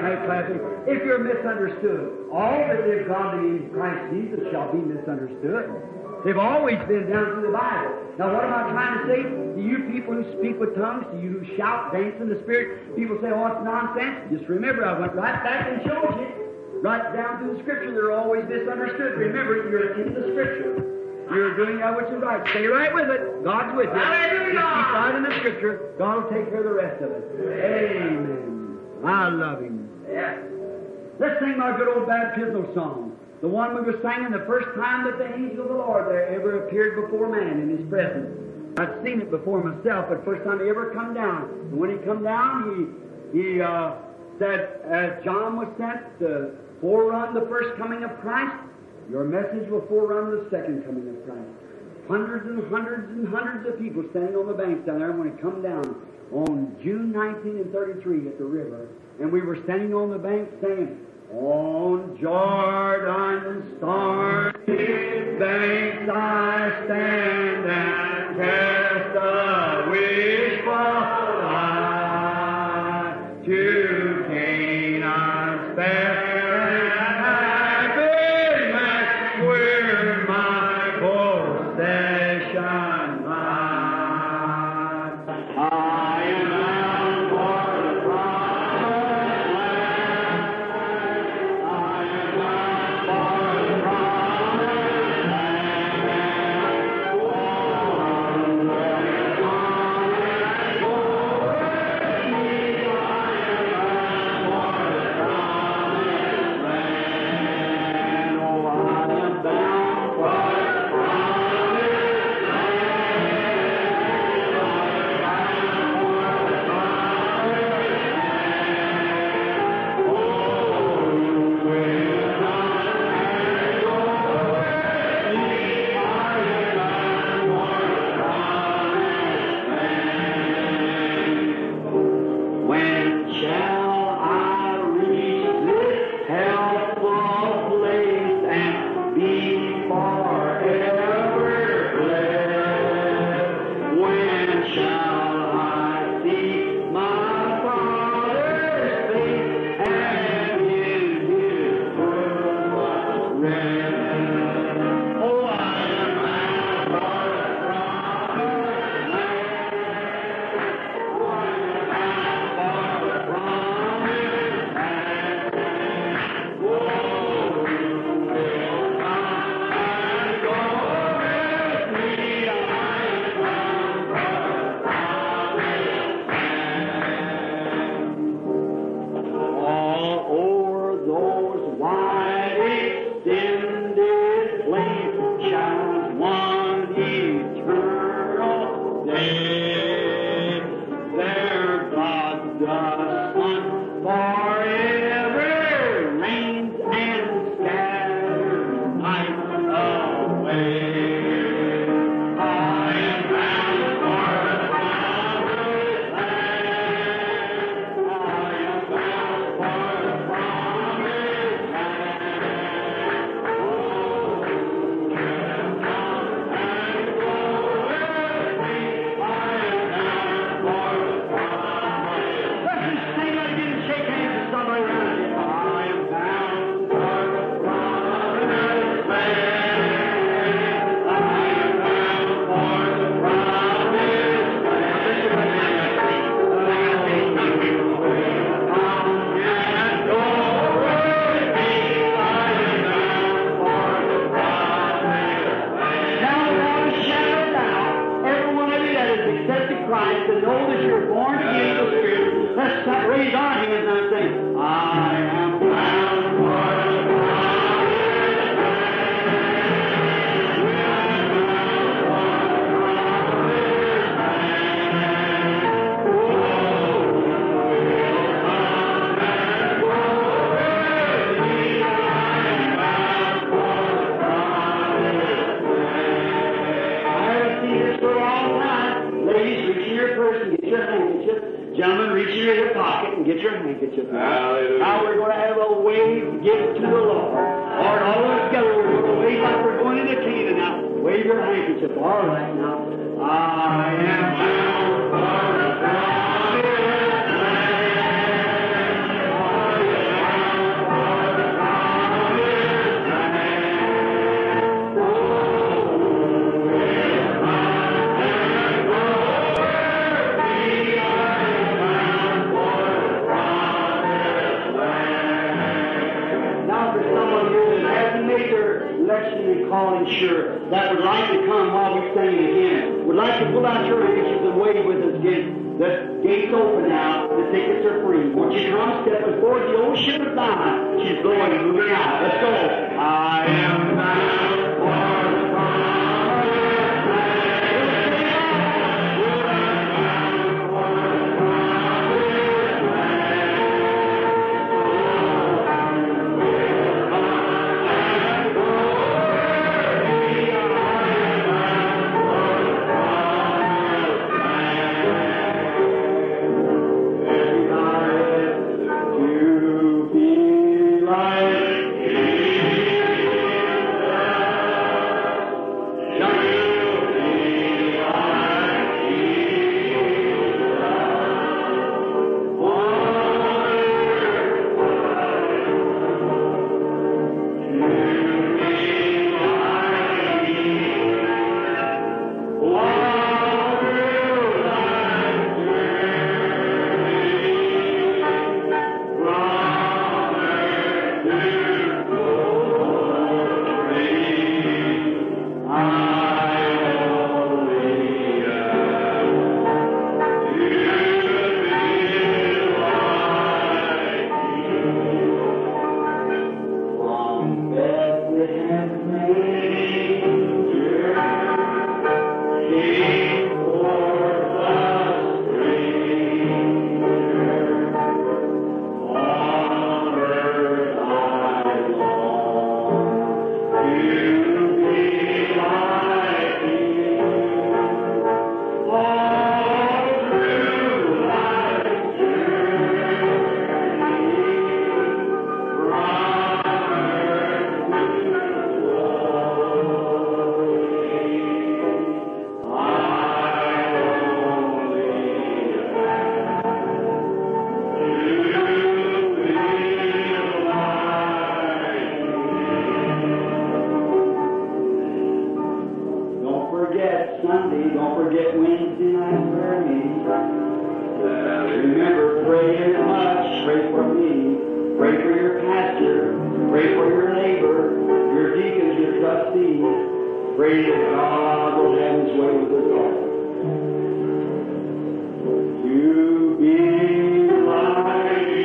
If you're misunderstood, all that live godly in Christ Jesus shall be misunderstood. They've always been down through the Bible. Now, what am I trying to say? To you people who speak with tongues, to you who shout, dance in the Spirit, people say, oh, it's nonsense. Just remember, I went right back and showed you. Right down through the Scripture, they're always misunderstood. Remember, you're in the Scripture. You're doing that which is right. Stay right with it. God's with you. Hallelujah. Just keep right in the Scripture. God will take care of the rest of it. Amen. I love Him. Yeah. Let's sing our good old baptismal song. The one we were singing the first time that the angel of the Lord there ever appeared before man in His presence. I'd seen it before myself, but first time He ever come down. And when He come down, He said, as John was sent to forerun the first coming of Christ, your message will forerun the second coming of Christ. hundreds and hundreds and hundreds of people standing on the banks down there when it come down on June 1933 at the river. And we were standing on the bank singing, on Jordan's stormy banks I stand and cast a wishful eye to Canaan's fair and happy land where my possession lies. I am bound for the promised land. I am bound for the promised land. Oh, Sunday. Don't forget Wednesday night prayer meeting. Remember, pray as much. Pray for me. Pray for your pastor. Pray for your neighbor, your deacons, your trustees. Pray that God will have His way with us all. You be like me.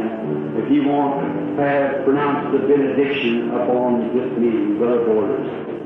If you want to pronounce the benediction upon this meeting, Brother Borders.